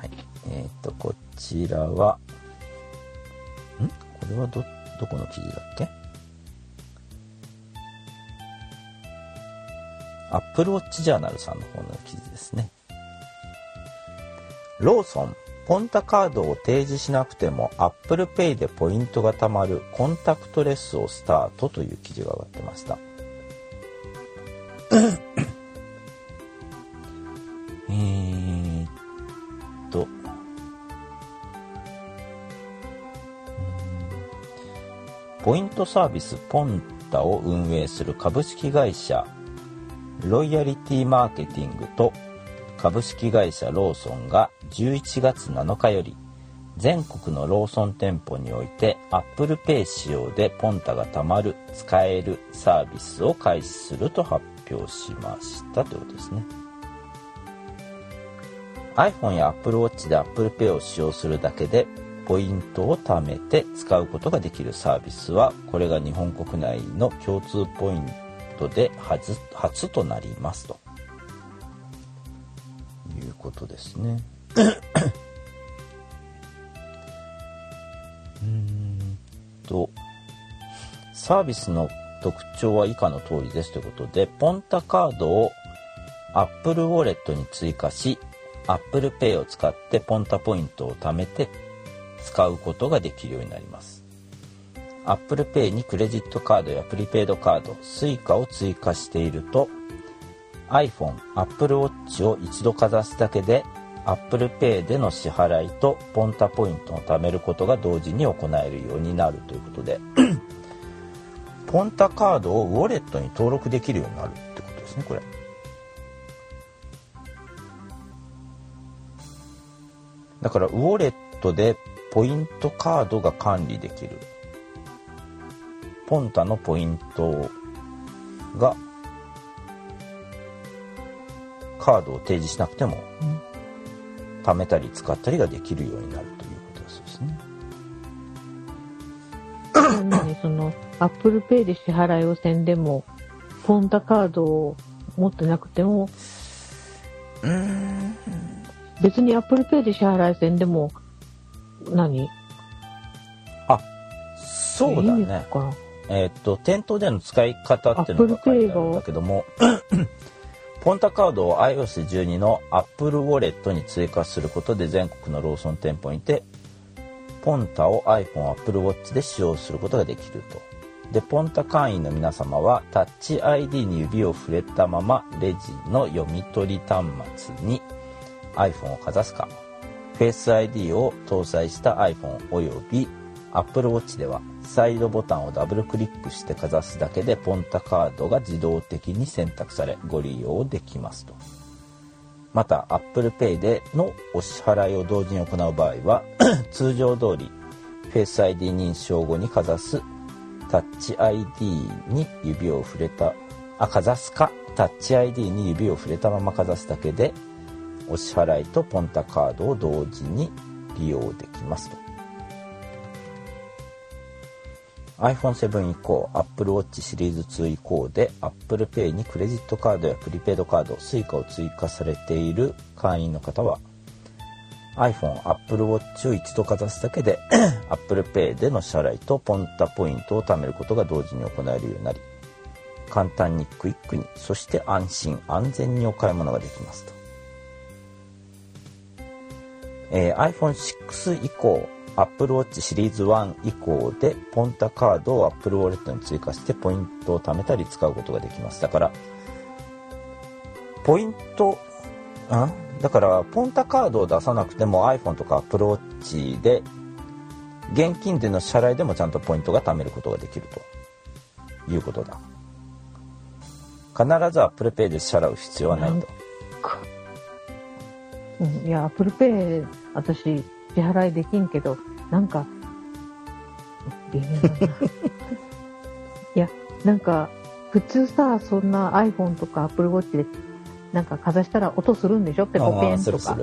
こちらはこれはどこの記事だっけ？アップルウォッチジャーナルさんの方の記事ですね。ローソン、ポンタカードを提示しなくても Apple Pay でポイントが貯まるコンタクトレスをスタートという記事が上がってました。ポイントサービスポンタを運営する株式会社ロイヤリティマーケティングと株式会社ローソンが11月7日より全国のローソン店舗において Apple Pay 使用でポンタが貯まる使えるサービスを開始すると発表しましたということですね。 iPhone や Apple Watch で Apple Pay を使用するだけでポイントを貯めて使うことができるサービスはこれが日本国内の共通ポイントで初となりますということですね。サービスの特徴は以下の通りですということで、ポンタカードを Apple Wallet に追加し Apple Pay を使ってポンタポイントを貯めて使うことができるようになります。 Apple Pay にクレジットカードやプリペイドカード Suica を追加していると iPhone、Apple Watch を一度かざすだけで Apple Pay での支払いとポンタポイントを貯めることが同時に行えるようになるということでポンタカードをウォレットに登録できるようになるってことですね。これだからウォレットでポイントカードが管理できる。ポンタのポイントがカードを提示しなくても貯めたり使ったりができるようになるということですね。 そのアップルペイで支払いをせんでもポンタカードを持ってなくても別にアップルペイで支払いせんでもそうだね。店頭での使い方っていうのが書いてあるんだけどもポンタカードを iOS12 の Apple Wallet に追加することで全国のローソン店舗にてポンタを iPhone、Apple Watch で使用することができると。で、ポンタ会員の皆様はタッチ ID に指を触れたままレジの読み取り端末に iPhone をかざすか、Face ID を搭載した iPhone および Apple Watch ではサイドボタンをダブルクリックしてかざすだけでポンタカードが自動的に選択されご利用できますと。また Apple Pay でのお支払いを同時に行う場合は通常通り Face ID 認証後にかざすタッチ ID に指を触れたかざすかタッチ ID に指を触れたままかざすだけでお支払いとポンタカードを同時に利用できますと。iPhone7 以降、Apple Watch シリーズ2以降で Apple Pay にクレジットカードやプリペイドカード、Suica を追加されている会員の方は iPhone、Apple Watch を一度かざすだけでApple Pay での支払いとポンタポイントを貯めることが同時に行えるようになり、簡単にクイックに、そして安心安全にお買い物ができますと。iPhone6 以降、Apple Watch シリーズ1以降でポンタカードを Apple Wallet に追加してポイントを貯めたり使うことができます。だからポイントだからポンタカードを出さなくても iPhone とか Apple Watch で現金での支払いでもちゃんとポイントが貯めることができるということだ。必ず Apple Pay で支払う必要はないと。 いや Apple Pay 私支払いできんけどなんか微妙だないやなんか普通さそんな iPhone とか Apple Watch でなんかかざしたら音するんでしょペコペンとか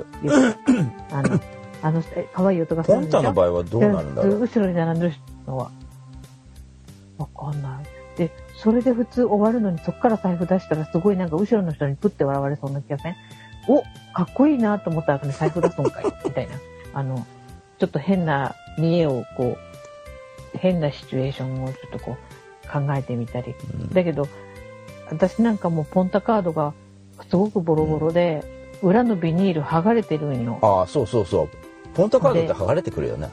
可愛い音がするんでしょ。 ポンタの場合はどうなるんだろう。 後ろに並んでるのはわかんない。でそれで普通終わるのにそっから財布出したらすごいなんか後ろの人にプッて笑われそうな気がせん。おかっこいいなと思ったら財布出すんかいみたいなちょっと変な見栄をこう変なシチュエーションをちょっとこう考えてみたり、だけど私なんかもうポンタカードがすごくボロボロで、裏のビニール剥がれてるんよ。 そうポンタカードって剥がれてくるよね。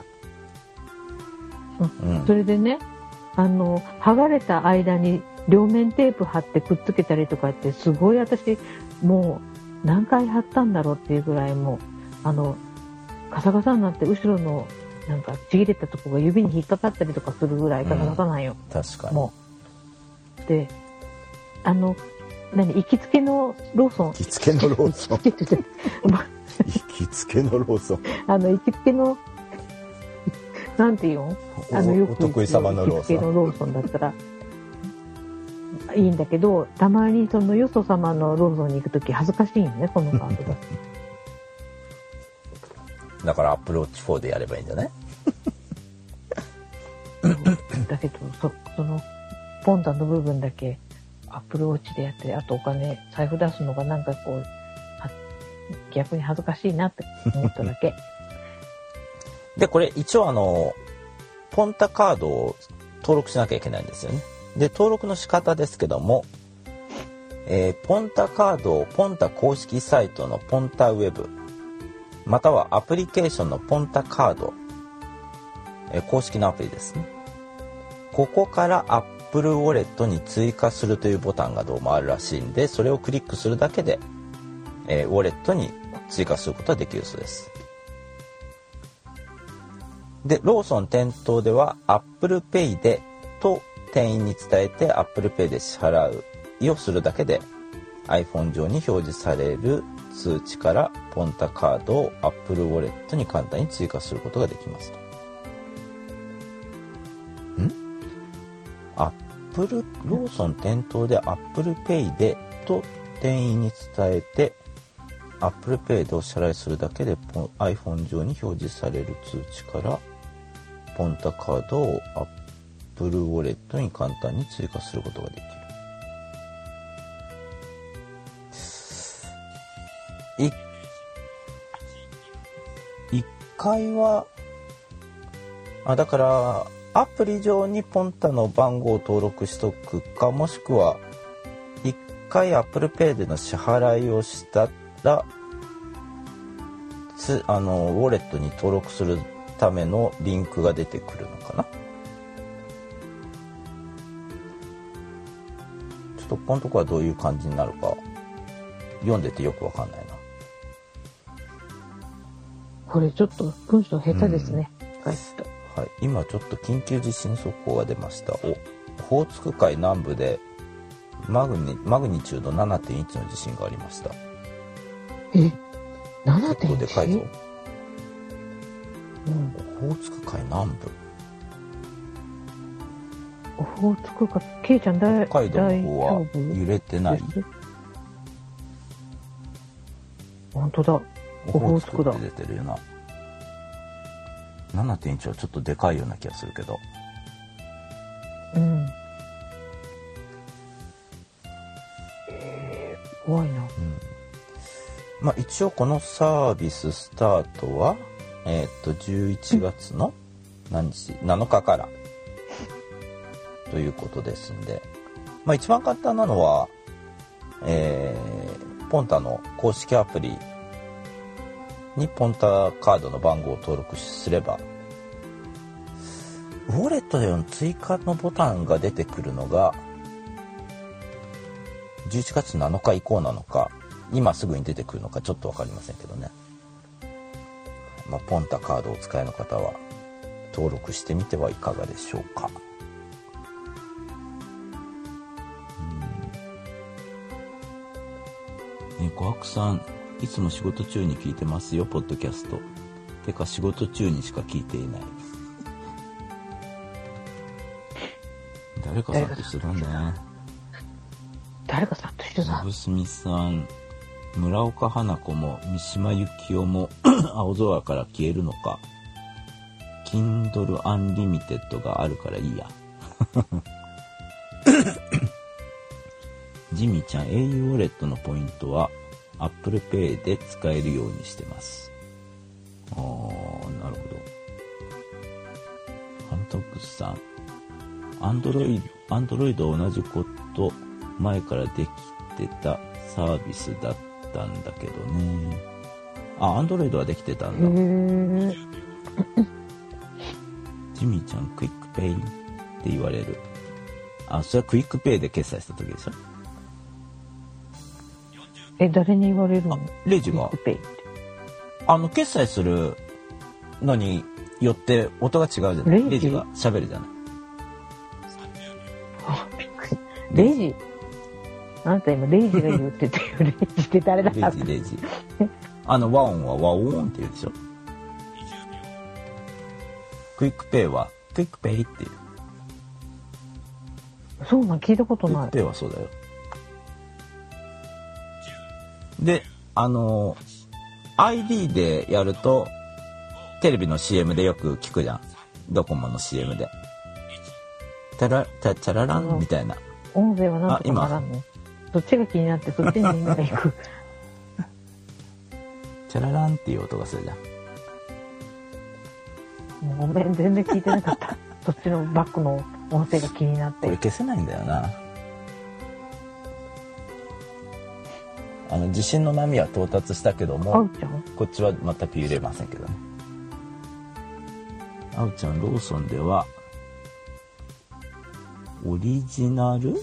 それでね剥がれた間に両面テープ貼ってくっつけたりとかってすごい私もう何回貼ったんだろうっていうぐらいもうカサカサになって後ろのなんかちぎれたとこが指に引っかかったりとかするぐらいカサカサなんよ。 確かに。 もうで行きつけのローソン。 行きつけのローソン。行きつけのローソン。 行きつけのなんていうのお得意様のローソン。 行きつけのローソンだったらいいんだけど、たまにそのよそ様のローソンに行くとき恥ずかしいんよね、このカードが。 だから Apple Watch 4でやればいいんじゃない？ だけどそのポンタの部分だけApple Watch でやって、あとお金財布出すのがなんかこう逆に恥ずかしいなって思っただけ。 でこれ一応ポンタカードを登録しなきゃいけないんですよね。で登録の仕方ですけども、ポンタカードをポンタ公式サイトのポンタウェブまたはアプリケーションのポンタカード、公式のアプリですね。ここからApple Wallet に追加するというボタンがどうもあるらしいんで、それをクリックするだけで、ウォレットに追加することができるそうです。でローソン店頭では Apple Pay でと店員に伝えて Apple Pay で支払いをするだけで iPhone 上に表示される通知からポンタカードを Apple Wallet に簡単に追加することができますと。ローソン店頭で Apple Pay でと店員に伝えて Apple Pay でお支払いするだけで iPhone 上に表示される通知からポンタカードを Apple Wallet に簡単に追加することができる。1回はだからアプリ上にポンタの番号を登録しとくか、もしくは1回 Apple Pay での支払いをしたらウォレットに登録するためのリンクが出てくるのかな。ちょっとここのとこはどういう感じになるか読んでてよくわかんないな。 これちょっと文章下手ですね。 はい、今ちょっと緊急地震速報が出ました。オホーツク海南部でマグニチュード 7.1 の地震がありました。 7.1？ 結構でかいぞ。オホーツク海南部。 オホーツク海、ケイちゃん北海道の方は揺れてない？ 本当だ。オホーツクだ。 出てるよな。7.1 はちょっとでかいような気がするけど。 怖いな。 まあ一応このサービススタートは11月の何日7日からということですんで、まあ一番簡単なのは、ポンタの公式アプリにポンタカードの番号を登録すれば、ウォレットでの追加のボタンが出てくるのが11月7日以降なのか、今すぐに出てくるのかちょっと分かりませんけどね。まあ、ポンタカードをお使いの方は登録してみてはいかがでしょうか。コアクさん、いつも仕事中に聞いてますよ、ポッドキャスト。てか仕事中にしか聞いていない。誰かさんと一緒だね。 誰かさんと一緒だ。 ぶすみさん、村岡花子も三島由紀夫も青空から消えるのか。Kindle Unlimited があるからいいや。ジミーちゃん、au ウォレットのポイントは Apple Pay で使えるようにしてます。なるほど。ハムトックスさん、Android 同じこと前からできてたサービスだったんだけどね。Android はできてたんだ。ジミーちゃん、クイックペイって言われる。それはクイックペイで決済した時でしょ。 誰に言われるの？ レジが。決済するのによって音が違うじゃない。レジが喋るじゃない。 びっくり。レジ？あんた今レジが言うって言ってレジって誰だ？ レジ。和音は和音って言うでしょ。クイックペイはクイックペイっていう。 そうなん、聞いたことない。 クイックペイはそうだよ。で、ID でやるとテレビの CM でよく聞くじゃん。ドコモの CM で。チャラランみたいな。 音声はなんとかならんの？そっちが気になってそっちにみんなが行く。 チャラランっていう音がするじゃん。 もうごめん、全然聞いてなかった。そっちのバックの音声が気になって。 これ消せないんだよな。地震の波は到達したけども、こっちは全く揺れませんけどね。あうちゃん、ローソンではオリジナル？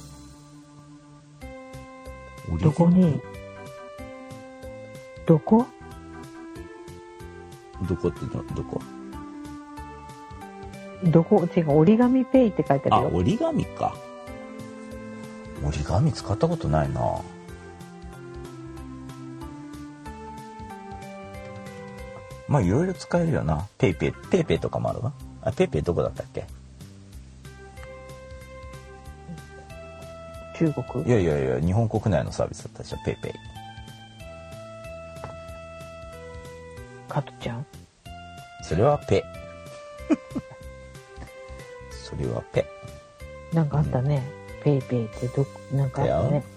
どこに？どこ？ どこってどこ？ どこ？違う、折り紙ペイって書いてあるよ。 折り紙か。折り紙使ったことないな。まあいろいろ使えるよな。ペイペイとかもあるわ。ペイペイどこだったっけ？ 中国？ いや、日本国内のサービスだったでしょ、ペイペイ。 加トちゃん？ それはペ。それはペ。 なんかあったね。ペイペイってなんかあったね。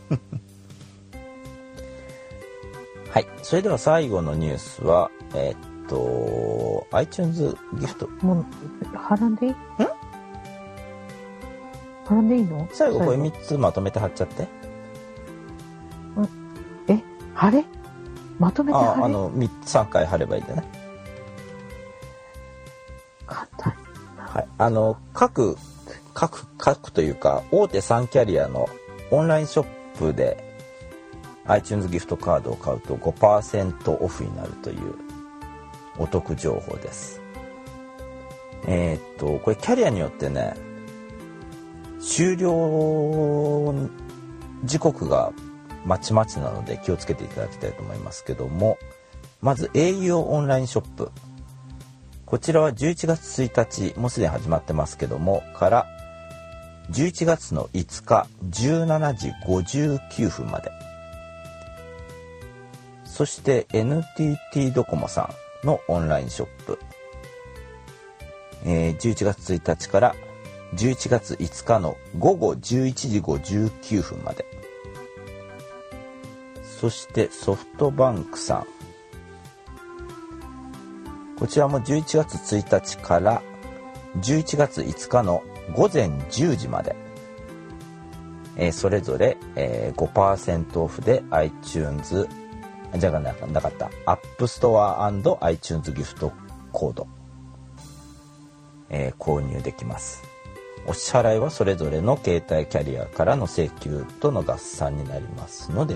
はい。それでは最後のニュースは、iTunes ギフト。 もう、払んでいい？ 貼らんでいいの？ 最後これ3つまとめて貼っちゃって。 貼れ？まとめて貼れ？ 3回貼ればいいんだね。 硬い。 はい。各というか、大手3キャリアのオンラインショップで iTunes ギフトカードを買うと 5% オフになるというお得情報です。これキャリアによってね、終了時刻がまちまちなので気をつけていただきたいと思いますけども、まず au オンラインショップ、こちらは11月1日もうすでに始まってますけどもから11月の5日17時59分まで、そして NTT ドコモさんのオンラインショップ、11月1日から11月5日の午後11時59分まで、そしてソフトバンクさん、こちらも11月1日から11月5日の午前10時まで、それぞれ、5% オフで iTunes じゃなかった App Store & iTunes ギフトコード、購入できます。お支払いはそれぞれの携帯キャリアからの請求との合算になりますので、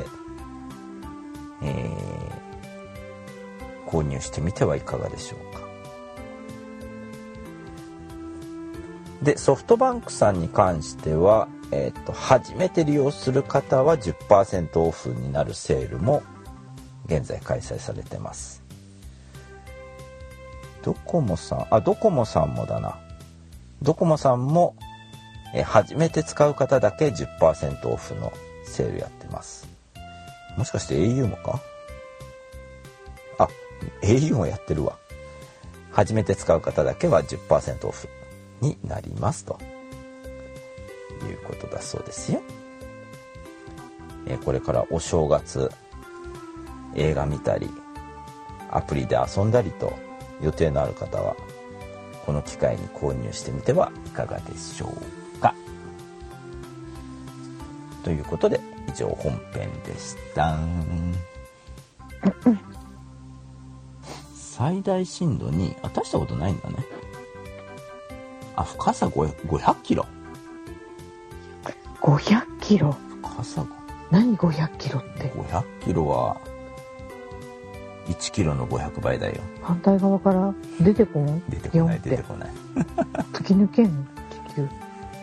購入してみてはいかがでしょうか。で、ソフトバンクさんに関しては、初めて利用する方は 10% オフになるセールも現在開催されてます。ドコモさんもだな。ドコモさんも、初めて使う方だけ 10% オフのセールやってます。もしかして au もか？au もやってるわ。初めて使う方だけは 10% オフになりますということだそうですよ。これからお正月映画見たりアプリで遊んだりと予定のある方はこの機会に購入してみてはいかがでしょうか。ということで以上本編でした。最大震度2、大したことないんだね。深さ500キロ。 500キロ。 深さ何500キロって。 500キロは1キロの500倍だよ。 反対側から出てこない。 出てこない。 突き抜けんの地球。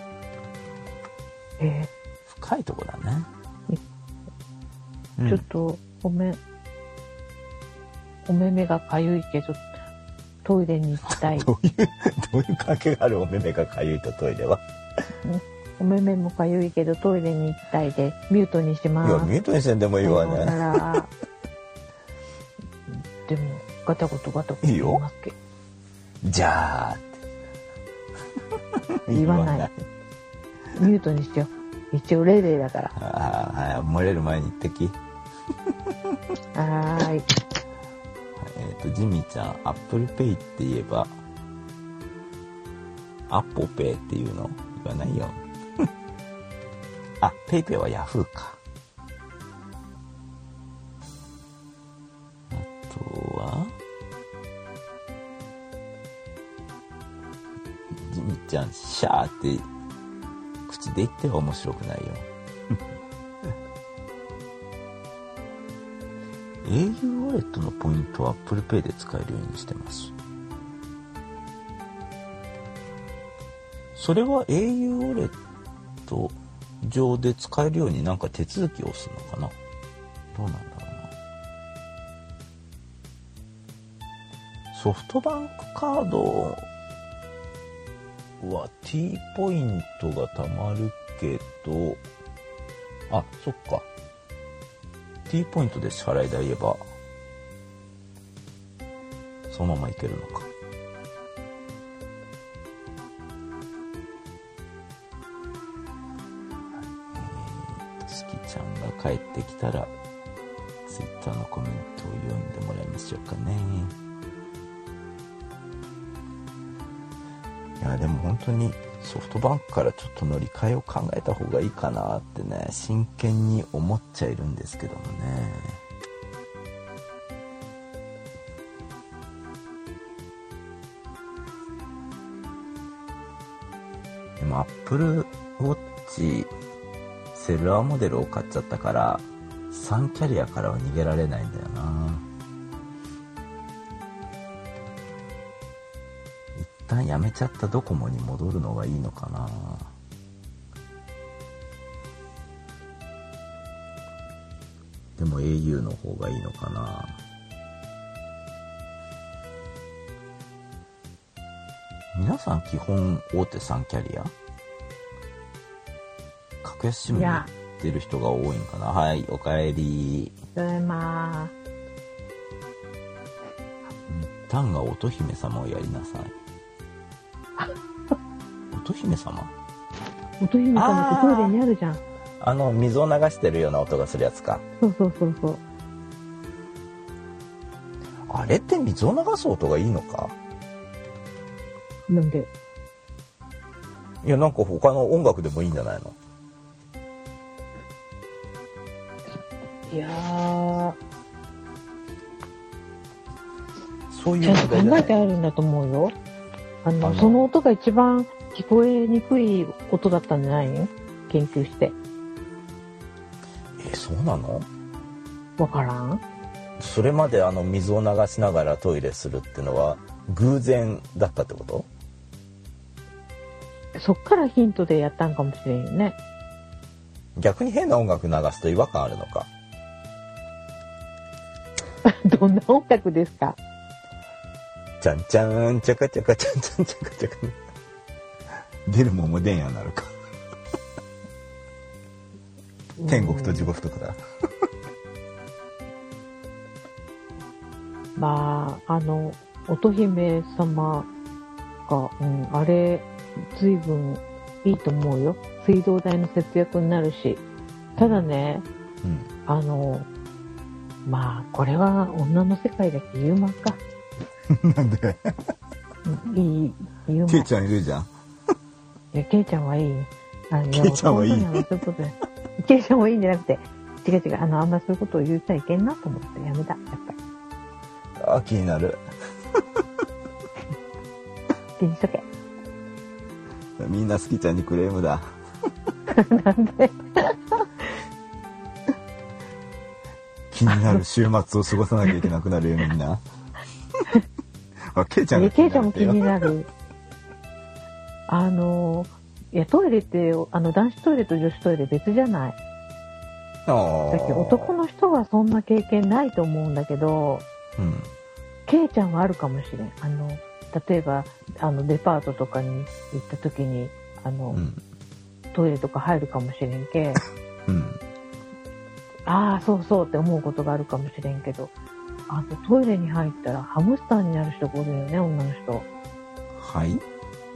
深いとこだね。 ちょっとお目目がかゆいけどトイレに行きたい。 どういう関係がある？お目目がかゆいとトイレは。 お目目もかゆいけどトイレに行きたいでミュートにします。 いやミュートにせんでもいいわね。 でもガタゴト言いますけど。 じゃあ言わない。ミュートにしよう。一応レイレイだから。 漏れる前に言ってき。 はーい。 ジミーちゃん、アップルペイって言えばアポペイっていうの言わないよ。ペイペイはヤフーか。あとはジミーちゃん、シャーって口で言っては面白くないよ。au ウォレットのポイントは Apple Pay で使えるようにしてます。それは au ウォレット上で使えるようになんか手続きを押すのかな。どうなんだろうな。ソフトバンクカードは T ポイントがたまるけど、そっか。T ポイントで支払いで言えばそのままいけるのか。しきちゃんが帰ってきたら Twitter のコメントを読んでもらいましょうかね。 いやでも本当にソフトバンクからちょっと乗り換えを考えた方がいいかなってね、真剣に思っちゃいるんですけどもね。でも Apple Watch セルラーモデルを買っちゃったからサンキャリアからは逃げられないんだよな。一旦やめちゃったドコモに戻るのがいいのかな。でも au の方がいいのかな。皆さん基本大手3キャリア？格安 SIM に行ってる人が多いんかな。はい、おかえり。 ただいま。 タンが乙姫様をやりなさい。乙姫様？ 乙姫様ってトイレにあるじゃん。 水を流してるような音がするやつか。 そうそうそうそう。 あれって水を流す音がいいのか？ なんで？ いや、なんか他の音楽でもいいんじゃないの？ いやー、 そういうちゃんと考えてあるんだと思うよ。その音が一番聞こえにくい音だったんじゃないの？研究して。 そうなの？ わからん？ それまで水を流しながらトイレするってのは偶然だったってこと？ そっからヒントでやったんかもしれんよね。 逆に変な音楽流すと違和感あるのか。 どんな音楽ですか？ ちゃんちゃんちゃかちゃかちゃんちゃんちゃかちゃか出るもんも出んやなるか。天国と地獄とかだ。 まあ乙姫様が、あれ随分いいと思うよ。水道代の節約になるし。ただね、まあこれは女の世界だけユーマンか。 なんで？ いいユーマン。 ケイちゃんいるじゃん。 いや、ケイちゃんはいい。 ケイちゃんはいい。 ケイちゃんはいいんじゃなくて、違う、あんまそういうことを言っちゃいけんなと思ってやめた、やっぱり。 気になる。 気にしとけ。 みんな好きちゃんにクレームだ。 なんで？ 気になる週末を過ごさなきゃいけなくなるよ、みんな。ケイちゃんも気になる。いや、トイレって、男子トイレと女子トイレ別じゃない。だけど男の人はそんな経験ないと思うんだけど、ケイちゃんはあるかもしれん。例えば、デパートとかに行った時に、トイレとか入るかもしれんけ。ああ、そうそうって思うことがあるかもしれんけど、トイレに入ったらハムスターになる人がおるよね、女の人。 はい。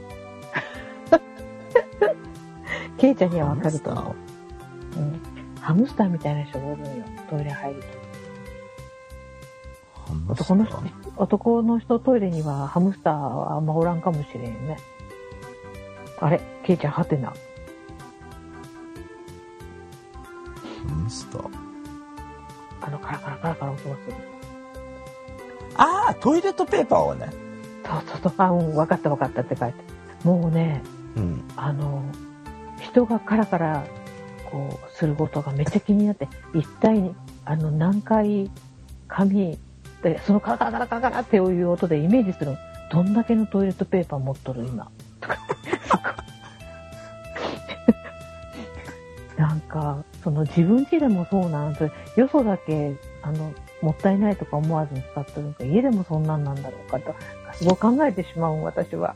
ケイちゃんにはわかると思う。ハムスターみたいな人がおるんよ、トイレ入ると。男の人トイレにはハムスターはあんまおらんかもしれんよね。あれ、ケイちゃんはてな。 ハムスター。 カラカラカラカラ音がする。 トイレットペーパーをね。 そう、わかったって書いて。もうね、人がカラカラこうすることがめっちゃ気になって、一体に何回紙でそのカラカラカラカラカラっていう音でイメージするの。どんだけのトイレットペーパー持っとる今。なんかその自分家でもそうなんで、よそだけもったいないとか思わずに使ってるのか、家でもそんなんなんだろうかとすごい考えてしまう、私は。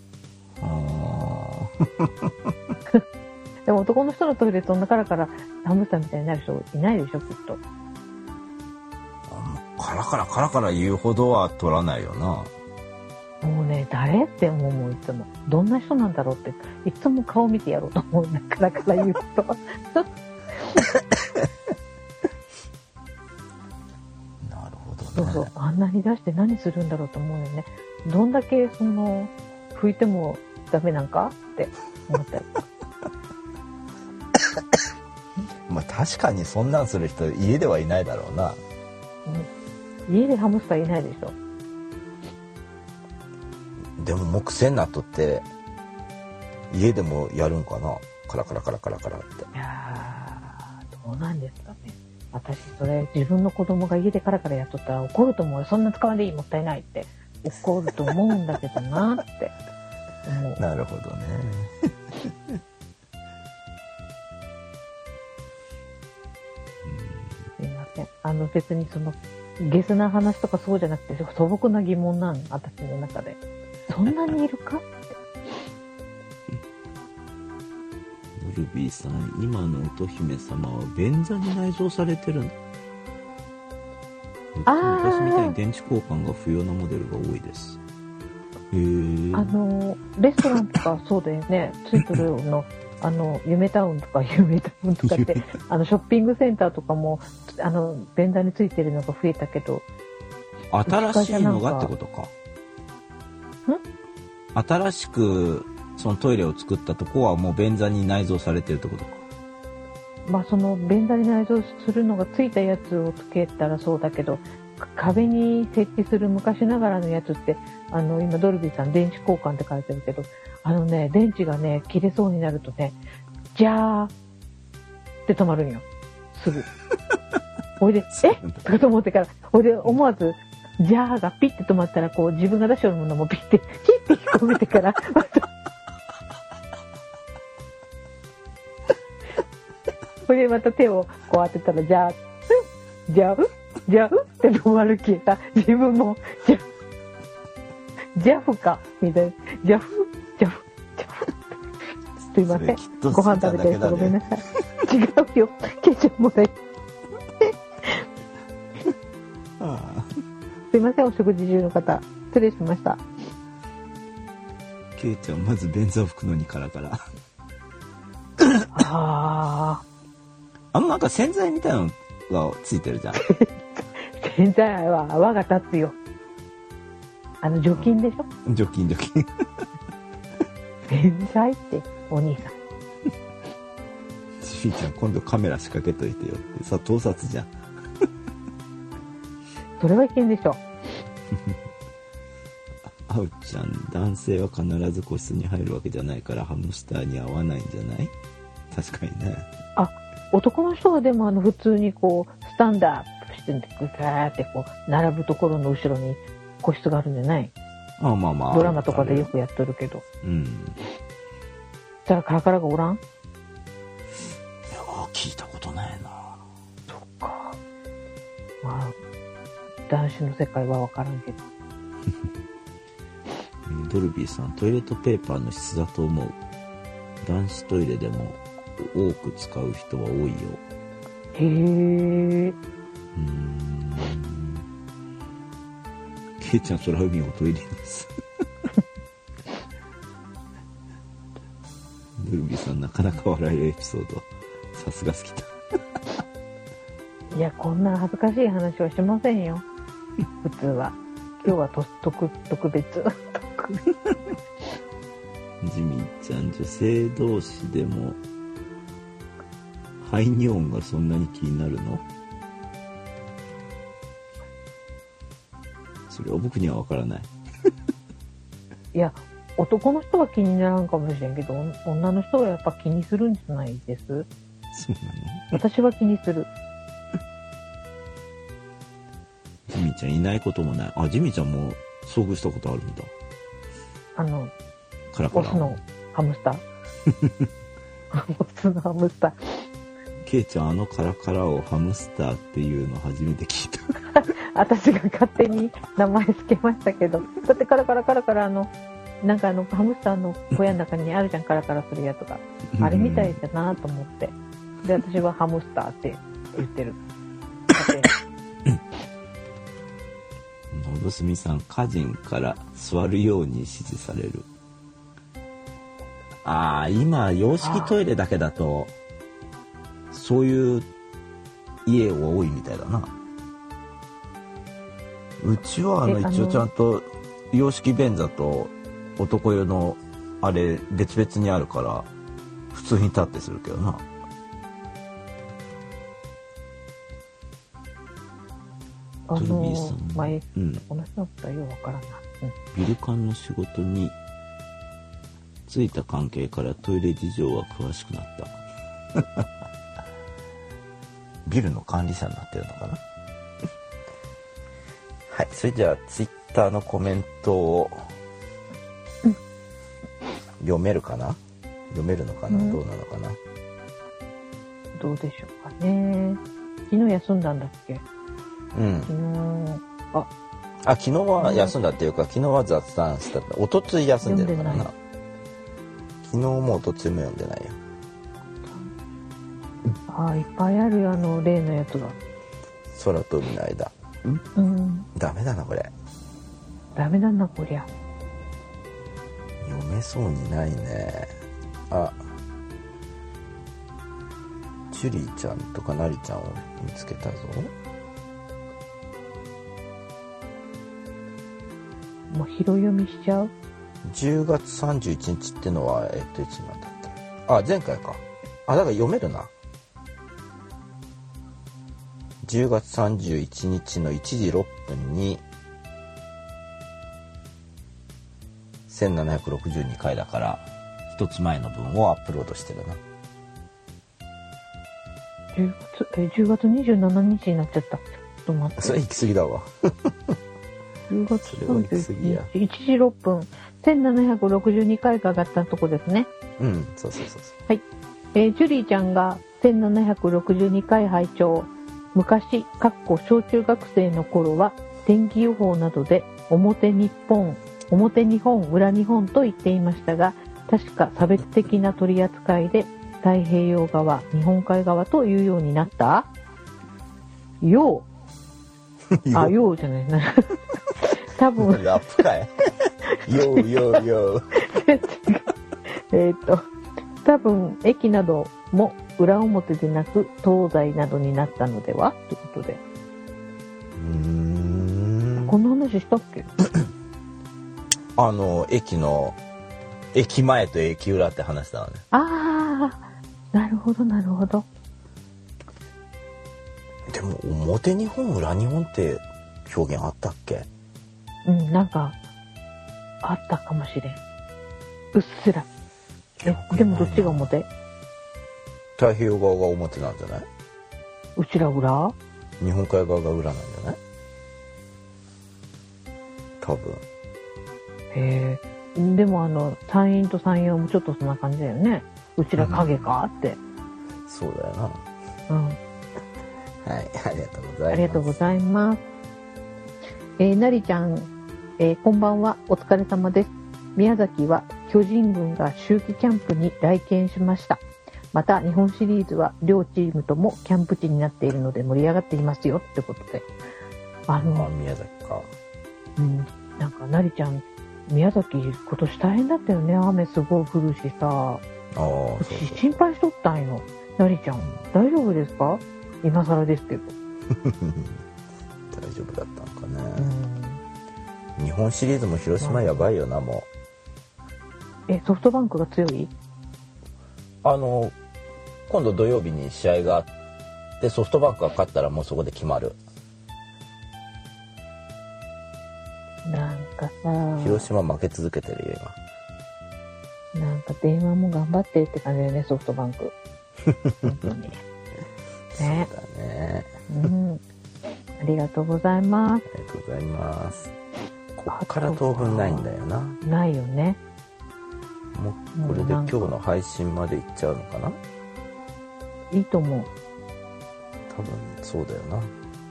でも男の人のトイレそんなカラカラハムスターみたいになる人いないでしょ、きっと。 カラカラ言うほどは取らないよな。 もうね、誰って思うもん、いつも。どんな人なんだろうって、いつも顔見てやろうと思うね、カラカラ言うと。なるほどね。 そう、あんなに出して何するんだろうと思うよね。どんだけ拭いてもダメなんかって思ったり。 まあ確かにそんなんする人家ではいないだろうな。 家でハムスターいないでしょ。 でも木製ナットって家でもやるんかな。カラカラカラカラカラって。 いやー、どうなんですかね。私それ自分の子供が家でカラカラやっとったら怒ると思う。そんな使わんでいい、もったいないって怒ると思うんだけどなって思う。 なるほどね。 すいません。別にそのゲスな話とかそうじゃなくて素朴な疑問なの、私の中で。そんなにいるかって。 ノルビーさん、今の乙姫様は便座に内蔵されてるの？昔みたいに電池交換が不要なモデルが多いです。 レストランとかそうだよね。ついてるの。夢タウンとかってショッピングセンターとかも便座についてるのが増えたけど、 新しいのがってことか。新しくそのトイレを作ったとこはもう便座に内蔵されてるってことか。 まあその便座に内蔵するのがついたやつをつけたらそうだけど、壁に設置する昔ながらのやつって今ドルビーさん電池交換って書いてるけど、電池がね切れそうになるとね、じゃーって止まるんよ、すぐ。おいでとかと思ってから、おいで思わずじゃーがピッて止まったら、こう自分が出してるものもピッてヒッて引っ込めてからまたそれでまた手をこう当てたら、じゃーじゃージャフって止まる消えた。自分もジャフかみたいな。ジャフすいません。ご飯食べてる人ごめんなさい。違うよ。ケチャップもない。すいません、お食事中の方失礼しました。 ケイちゃんまず便座を拭くのにカラカラ。なんか洗剤みたいなのがついてるじゃん。 洗剤は泡が立つよ。除菌でしょ。 除菌。 洗剤ってお兄さん。 ちびちゃん今度カメラ仕掛けといてよってさ、盗撮じゃん。 それはいけんでしょ。 あうちゃん、男性は必ず個室に入るわけじゃないからハムスターに合わないんじゃない？確かにね。 男の人はでも普通にこうスタンダープしてグーってこう並ぶところの後ろに個室があるんじゃない？ まあドラマとかでよくやっとるけど。じゃあカラカラがおらん？いや聞いたことないな。 そっか。まあ男子の世界は分からんけど。 ドルビーさん、トイレットペーパーの質だと思う。男子トイレでも多く使う人は多いよ。 へえ。 ケイちゃん、空海をトイレです。ドルビーさん、なかなか笑えるエピソード。さすが好きだ。 いや、こんな恥ずかしい話はしませんよ。普通は。今日は特別。 ジミーちゃん、女性同士でも排尿音がそんなに気になるの？それは僕には分からない。 いや、男の人は気にならんかもしれんけど、女の人はやっぱ気にするんじゃないです？そうなの？私は気にする。 ジミーちゃんいないこともない。ジミーちゃんも遭遇したことあるんだ。カラカラ。 オスのハムスター。オスのハムスター。 ケイちゃん、カラカラをハムスターっていうの初めて聞いた。 私が勝手に名前付けましたけど、だってカラカラなんかハムスターの小屋の中にあるじゃん、カラカラするやつが。あれみたいだなと思って。で、私はハムスターって言ってる。 のぶすみさん、歌人から座るように指示される。今洋式トイレだけだとそういう家は多いみたいだな。うちは一応ちゃんと洋式便座と男用のあれ別々にあるから普通に立ってするけどな。 前、この人のことはようわからない。 ビルカンの仕事に就いた関係からトイレ事情は詳しくなったビルの管理者になってるのかなはい、それじゃあツイッターのコメントを読めるかな、読めるのかな、どうなのかな。 どうでしょうかね。昨日休んだんだっけ。 昨日は休んだっていうか、昨日は雑談した。おとつい休んでるからな。昨日もおとついも読んでないよ。 いっぱいあるよ、例のやつが。 空と海の間。ダメだなこれ。 ダメだなこりゃ。 読めそうにないね。ジュリーちゃんとかナリちゃんを見つけたぞ。 もう拾い読みしちゃう。 10月31日ってのは、いつなんだっけ。前回か。だから読めるな。10月31日の1時6分に1762回だから一つ前の分をアップロードしてるな。 10月27日になっちゃった。ちょっと待って。 それ行き過ぎだわ。 10月31日1時6分1762回が上がったとこですね。 そう。 はい。ジュリーちゃんが1762回拝聴。昔、小中学生の頃は天気予報などで表日本、裏日本と言っていましたが、確か差別的な取り扱いで太平洋側、日本海側というようになった？ようじゃないな。多分。 ラップかい。よ。 多分駅なども裏表でなく東西などになったのではということで。この話したっけ？駅前と駅裏って話だわね。なるほど。 でも表日本裏日本って表現あったっけ？ なんかあったかもしれん。うっすら。でもどっちが表？ 太平洋側が表なんじゃない？ うちら裏？ 日本海側が裏なんじゃない？多分。 でも山陰と山陽もちょっとそんな感じだよね。うちら影かって。 そうだよな。はい、ありがとうございます。 ありがとうございます。なりちゃん、こんばんは。お疲れ様です。宮崎は巨人軍が秋季キャンプに来県しました。また日本シリーズは両チームともキャンプ地になっているので盛り上がっていますよってことで。 宮崎か。 なんかなりちゃん宮崎今年大変だったよね。雨すごい降るしさ。私心配しとったんよ。なりちゃん、大丈夫ですか？今更ですけど。 大丈夫だったのかね。日本シリーズも広島やばいよな、もう。ソフトバンクが強い？ 今度土曜日に試合があってソフトバンクが勝ったらもうそこで決まる。 なんかさ、 広島負け続けてるよ今。なんか電話も頑張ってって感じだよね、ソフトバンク。本当にね。 そうだね。 ありがとうございます。 ありがとうございます。こっから当分ないんだよな。 ないよね。 もうこれで今日の配信までいっちゃうのかな？ いいと思う。 多分そうだよな。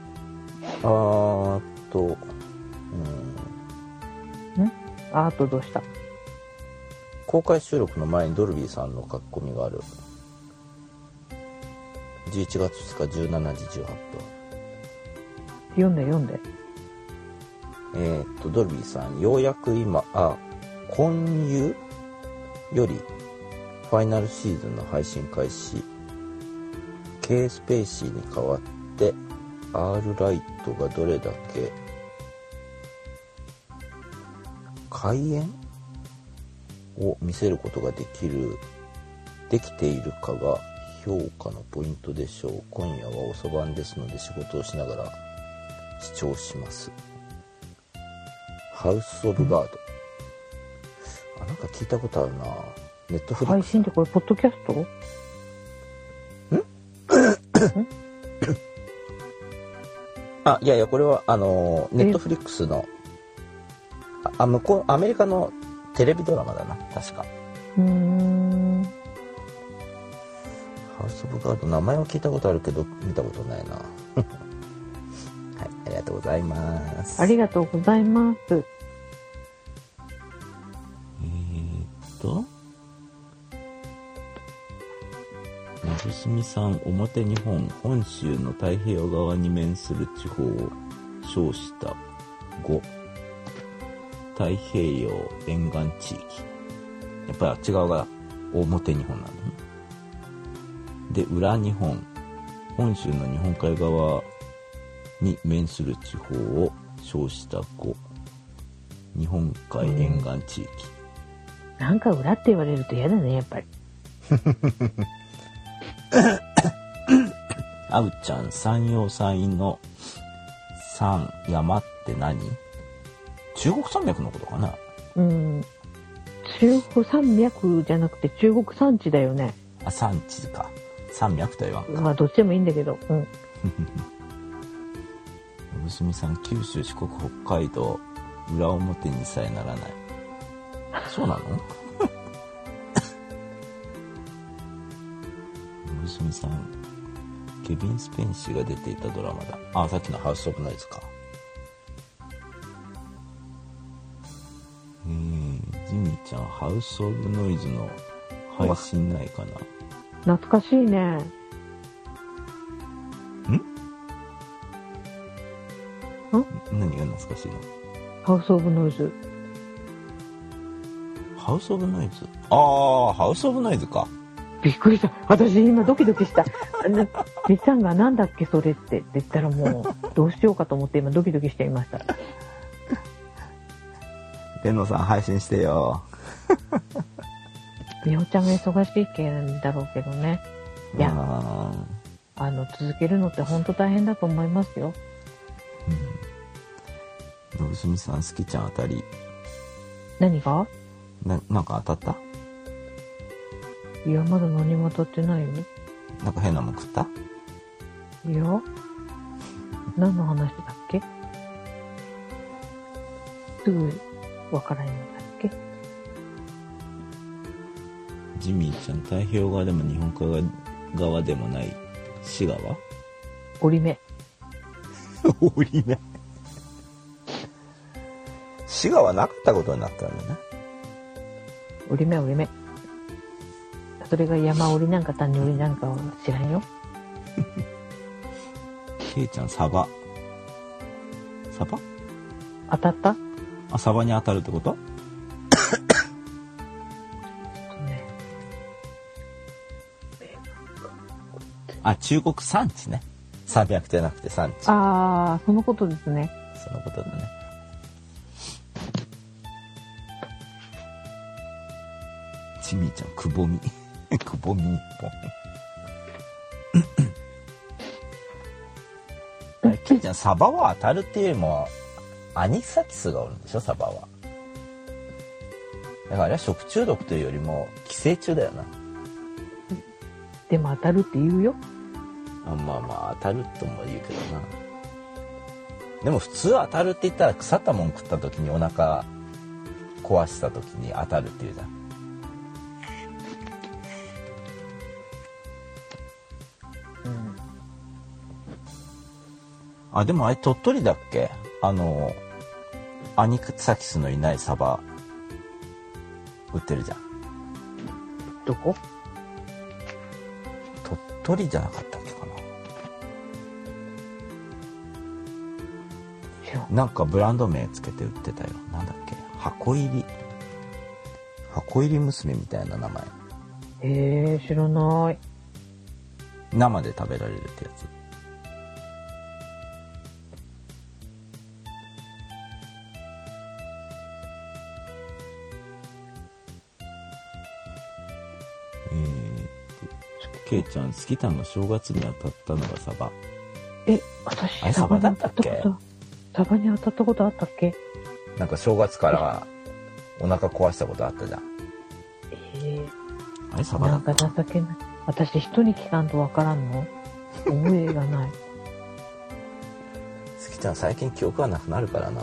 あとどうした？ 公開収録の前にドルビーさんの書き込みがある。11月2日17時18分。 読んで。 ドルビーさん、ようやく今、今夕よりファイナルシーズンの配信開始。K スペーシーに代わって R ライトがどれだけ開演を見せることができているかが評価のポイントでしょう。今夜は遅番ですので仕事をしながら視聴します。ハウス・オブ・ガード。なんか聞いたことあるな。ネットフリックス。 配信ってこれポッドキャスト？ いやいや、これはネットフリックスの向こうアメリカのテレビドラマだな、確か。ハウス・オブ・ガード、名前は聞いたことあるけど見たことないな。はい、ありがとうございます。 ありがとうございます。 なるすみさん、表日本、本州の太平洋側に面する地方を称した5、太平洋沿岸地域。やっぱりあっち側が表日本なのね。で、裏日本、本州の日本海側に面する地方を称した5、日本海沿岸地域。 なんか裏って言われると嫌だね、やっぱり。 あうちゃん、山陽山陰の山、山って何？中国山脈のことかな？ 中国山脈じゃなくて中国山地だよね。 山地か。山脈と言わんか。 まあどっちでもいいんだけど。のぶすみさん、九州、四国、北海道、裏表にさえならない。そうなの？のぶすみさん、ケビン・スペンシーが出ていたドラマだ。さっきのハウス・オブ・ノイズか。ジミーちゃん、ハウス・オブ・ノイズの配信ないかな。 懐かしいね。 何が懐かしいの？ ハウス・オブ・ノイズ。 ハウス・オブ・ノイズ。ハウス・オブ・ノイズか。 びっくりした。私今ドキドキした。みっちゃんがなんだっけそれって言ったらもうどうしようかと思って今ドキドキしていました。 レノさん配信してよ。 みほちゃんが忙しい系だろうけどね。いや、続けるのって本当大変だと思いますよ。 のぶすみさん、好きちゃん当たり。 何が？ なんか当たった？ いや、まだ何も当たってないよ。 なんか変なもん食った？ いや、何の話だっけ？すぐわからんのだっけ？ ジミーちゃん、太平洋側でも日本海側でもない滋賀は？ 折り目。 折り目。滋賀はなかったことになったんだね。 折り目。それが山折りなんか谷折りなんかは知らんよ。 ケイちゃん、サバ当たった？ サバに当たるってこと？中国山地ね。山脈じゃなくて山地。 そのことですね。 そのことだね。ちみーちゃん、くぼみ。くぼみ一本。ケイちゃん、サバは当たるっていうよりも、アニサキスがおるんでしょ、サバは。だからあれは食中毒というよりも、寄生虫だよな。 でも当たるって言うよ。 まあ当たるとも言うけどな。でも普通当たるって言ったら腐ったもん食った時にお腹壊した時に当たるっていうじゃん。でもあれ鳥取だっけ？アニサキスのいないサバ売ってるじゃん。 どこ？ 鳥取じゃなかったっけかな。なんかブランド名つけて売ってたよ。なんだっけ？箱入り娘みたいな名前。 知らない。 生で食べられるってやつ。 ケイちゃん、スキタンが正月に当たったのがサバ。 私、 あれサバだったっけ？ サバに当たったことあったっけ？ なんか正月からお腹壊したことあったじゃん。あれサバだった？ なんか情けない。私、人に聞かんとわからんの？覚えがない。 スキちゃん、最近記憶がなくなるからな。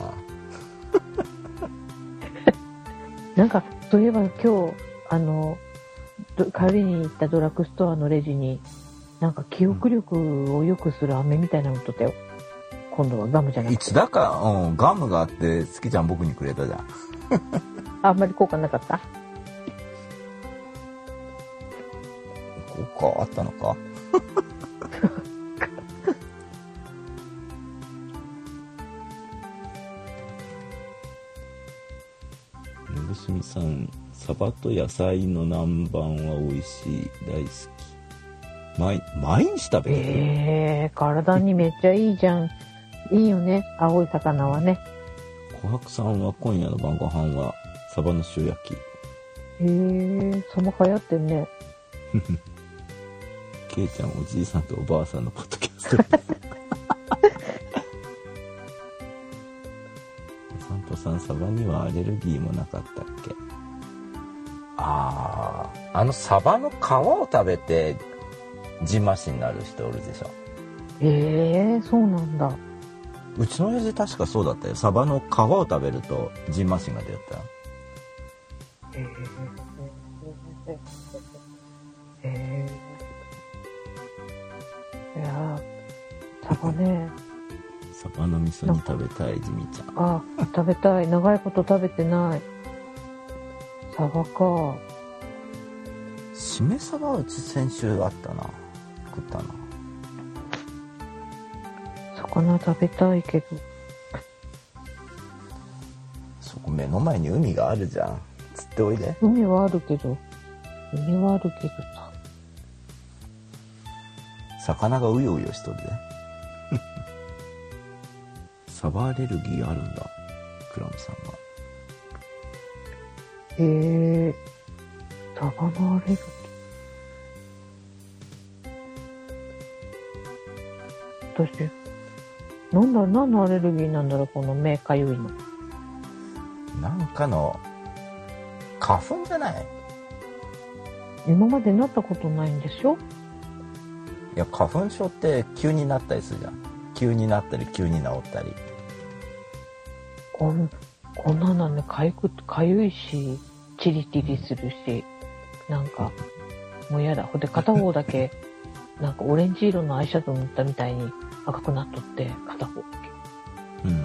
なんか、そういえば今日、帰りに行ったドラッグストアのレジに、なんか記憶力を良くする飴みたいなのとったよ。今度はガムじゃなくて。 いつだか、ガムがあって、スキちゃん僕にくれたじゃん。 あんまり効果なかった？ 効果あったのか？めぐすみさん、サバと野菜の南蛮は美味しい、大好き。毎日食べてる？ 体にめっちゃいいじゃん。いいよね、青い魚はね。 琥珀さんは今夜の晩ご飯はサバの塩焼き。 サバ流行ってんね。 ケイちゃん、おじいさんとおばあさんのポッドキャスト。サンタさん、サバにはアレルギーもなかったっけ？サバの皮を食べてジンマシンになる人おるでしょ。 そうなんだ。 うちの親父確かそうだったよ。サバの皮を食べるとジンマシンが出た。 いやサバね。 サバの味噌煮食べたい、ジミちゃん。 食べたい。長いこと食べてない。サバか。 しめサバはうち先週あったな。食ったな。 魚食べたいけど。 そこ目の前に海があるじゃん。釣っておいで。 海はあるけどさ。 魚がうようよしとるで。サバアレルギーあるんだ、クラムさんが。 サバのアレルギー。私、何のアレルギーなんだろう、この目かゆいの。 なんかの花粉じゃない？ 今までなったことないんでしょ？ いや、花粉症って急になったりするじゃん。急になったり急に治ったり。 こんなんなんね、かゆいし、チリチリするし、なんか、もうやだ。ほんで片方だけ、なんかオレンジ色のアイシャドウ塗ったみたいに赤くなっとって、片方だけ。い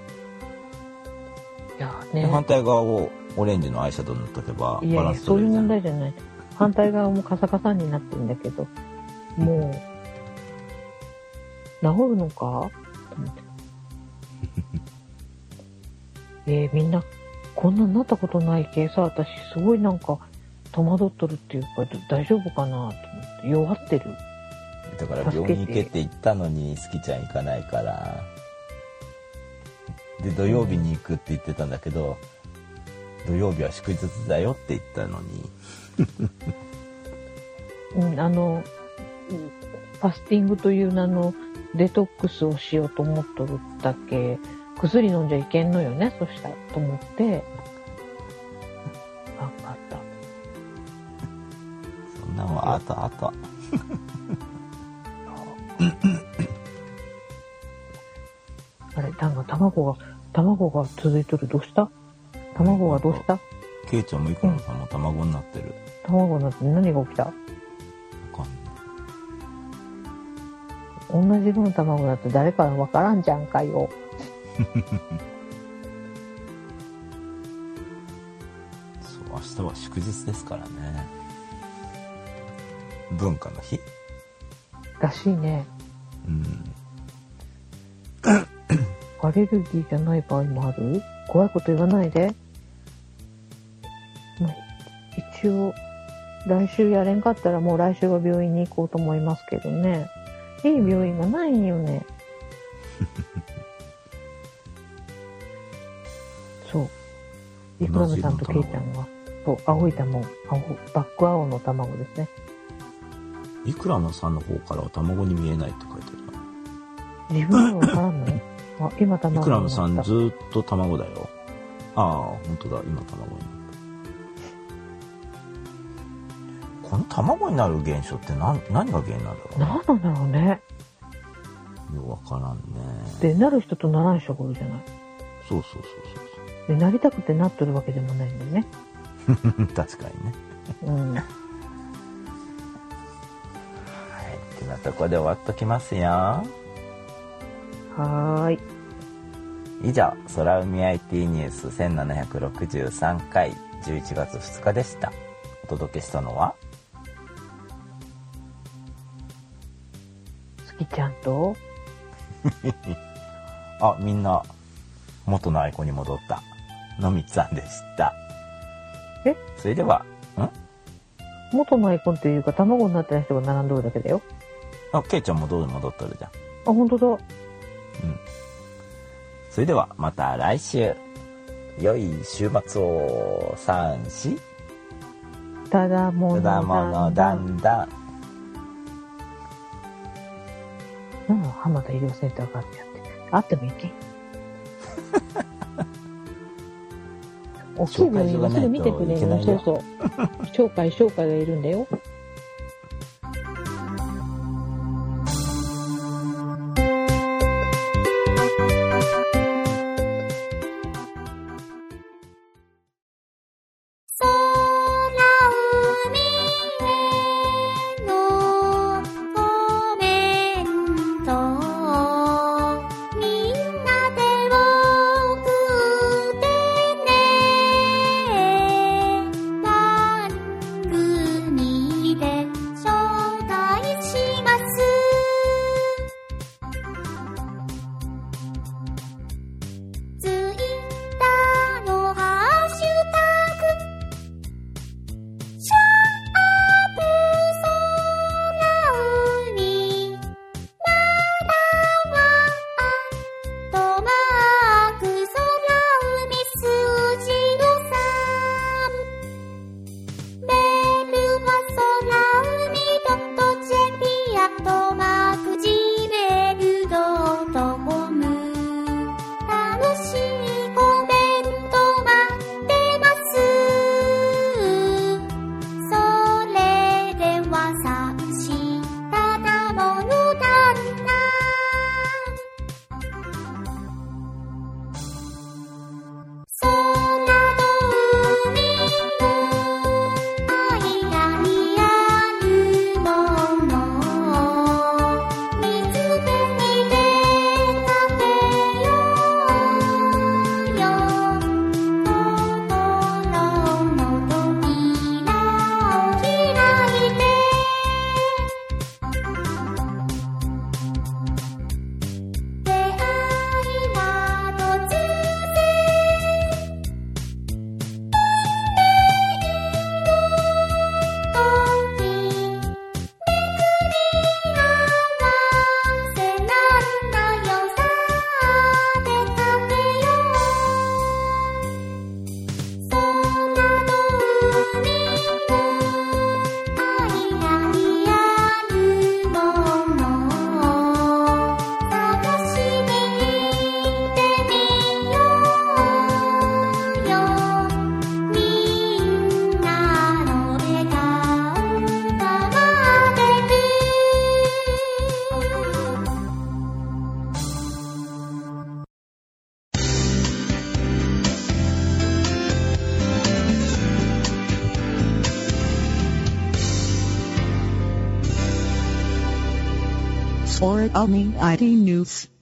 やね。 反対側をオレンジのアイシャドウ塗っとけばバランスそういう取れるじゃん。 問題じゃない。反対側もカサカサになってるんだけど、もう、治るのかと思って。みんな、こんなになったことないけさ、私すごいなんか戸惑っとるっていうか、大丈夫かなと思って、弱ってる。 だから病院行けって言ったのに、スキちゃん行かないから。で、土曜日に行くって言ってたんだけど、土曜日は祝日だよって言ったのに。 ファスティングという名のデトックスをしようと思っとるだけ、薬飲んじゃいけんのよね、そしたらと思って、頑張った。 そんなのはあと。 あれ、なんか卵が続いとる。どうした？卵がどうした？ ケイちゃんもイコノさんも卵になってる。 卵になって何が起きた？ わかん同じ色の卵だって誰かわからんじゃんかよ。 そう、明日は祝日ですからね。文化の日らしいね。アレルギーじゃない場合もある？怖いこと言わないで。一応来週やれんかったらもう来週は病院に行こうと思いますけどね。いい病院がないんよね。そう。イクラムさんとケイちゃんはそう、青い卵、バック青の卵ですね。 イクラムさんの方からは卵に見えないって書いてあるな。 自分はわからんのあ、今卵になった。 イクラムさんずーっと卵だよ。ああ、本当だ、今卵になった。この卵になる現象って何が原因なんだろう。 何なんだろうね。 よくわからんね。 で、なる人とならん人がおるじゃない。 そう。 で、なりたくてなっとるわけでもないんだよね。 確かにね。はい、ってなとこで終わっときますよ。 はーい。 以上、空海 IT ニュース1763回11月2日でした。お届けしたのはすきちゃんとあ、みんな元のアイコンに戻ったのみつさんでした。それでは元のアイコンっていうか卵になってない人が並んどるだけだよ。 あ、ケイちゃんも戻っとるじゃん。あ、 本当だ。 それではまた来週。良い週末を。3、4。 ただものだんだん。なんだ浜田医療センターがあってやって。あってもいけん。大きい病院はすぐ見てくれるの。そう。紹介がいるんだよ。 Or Omni ID News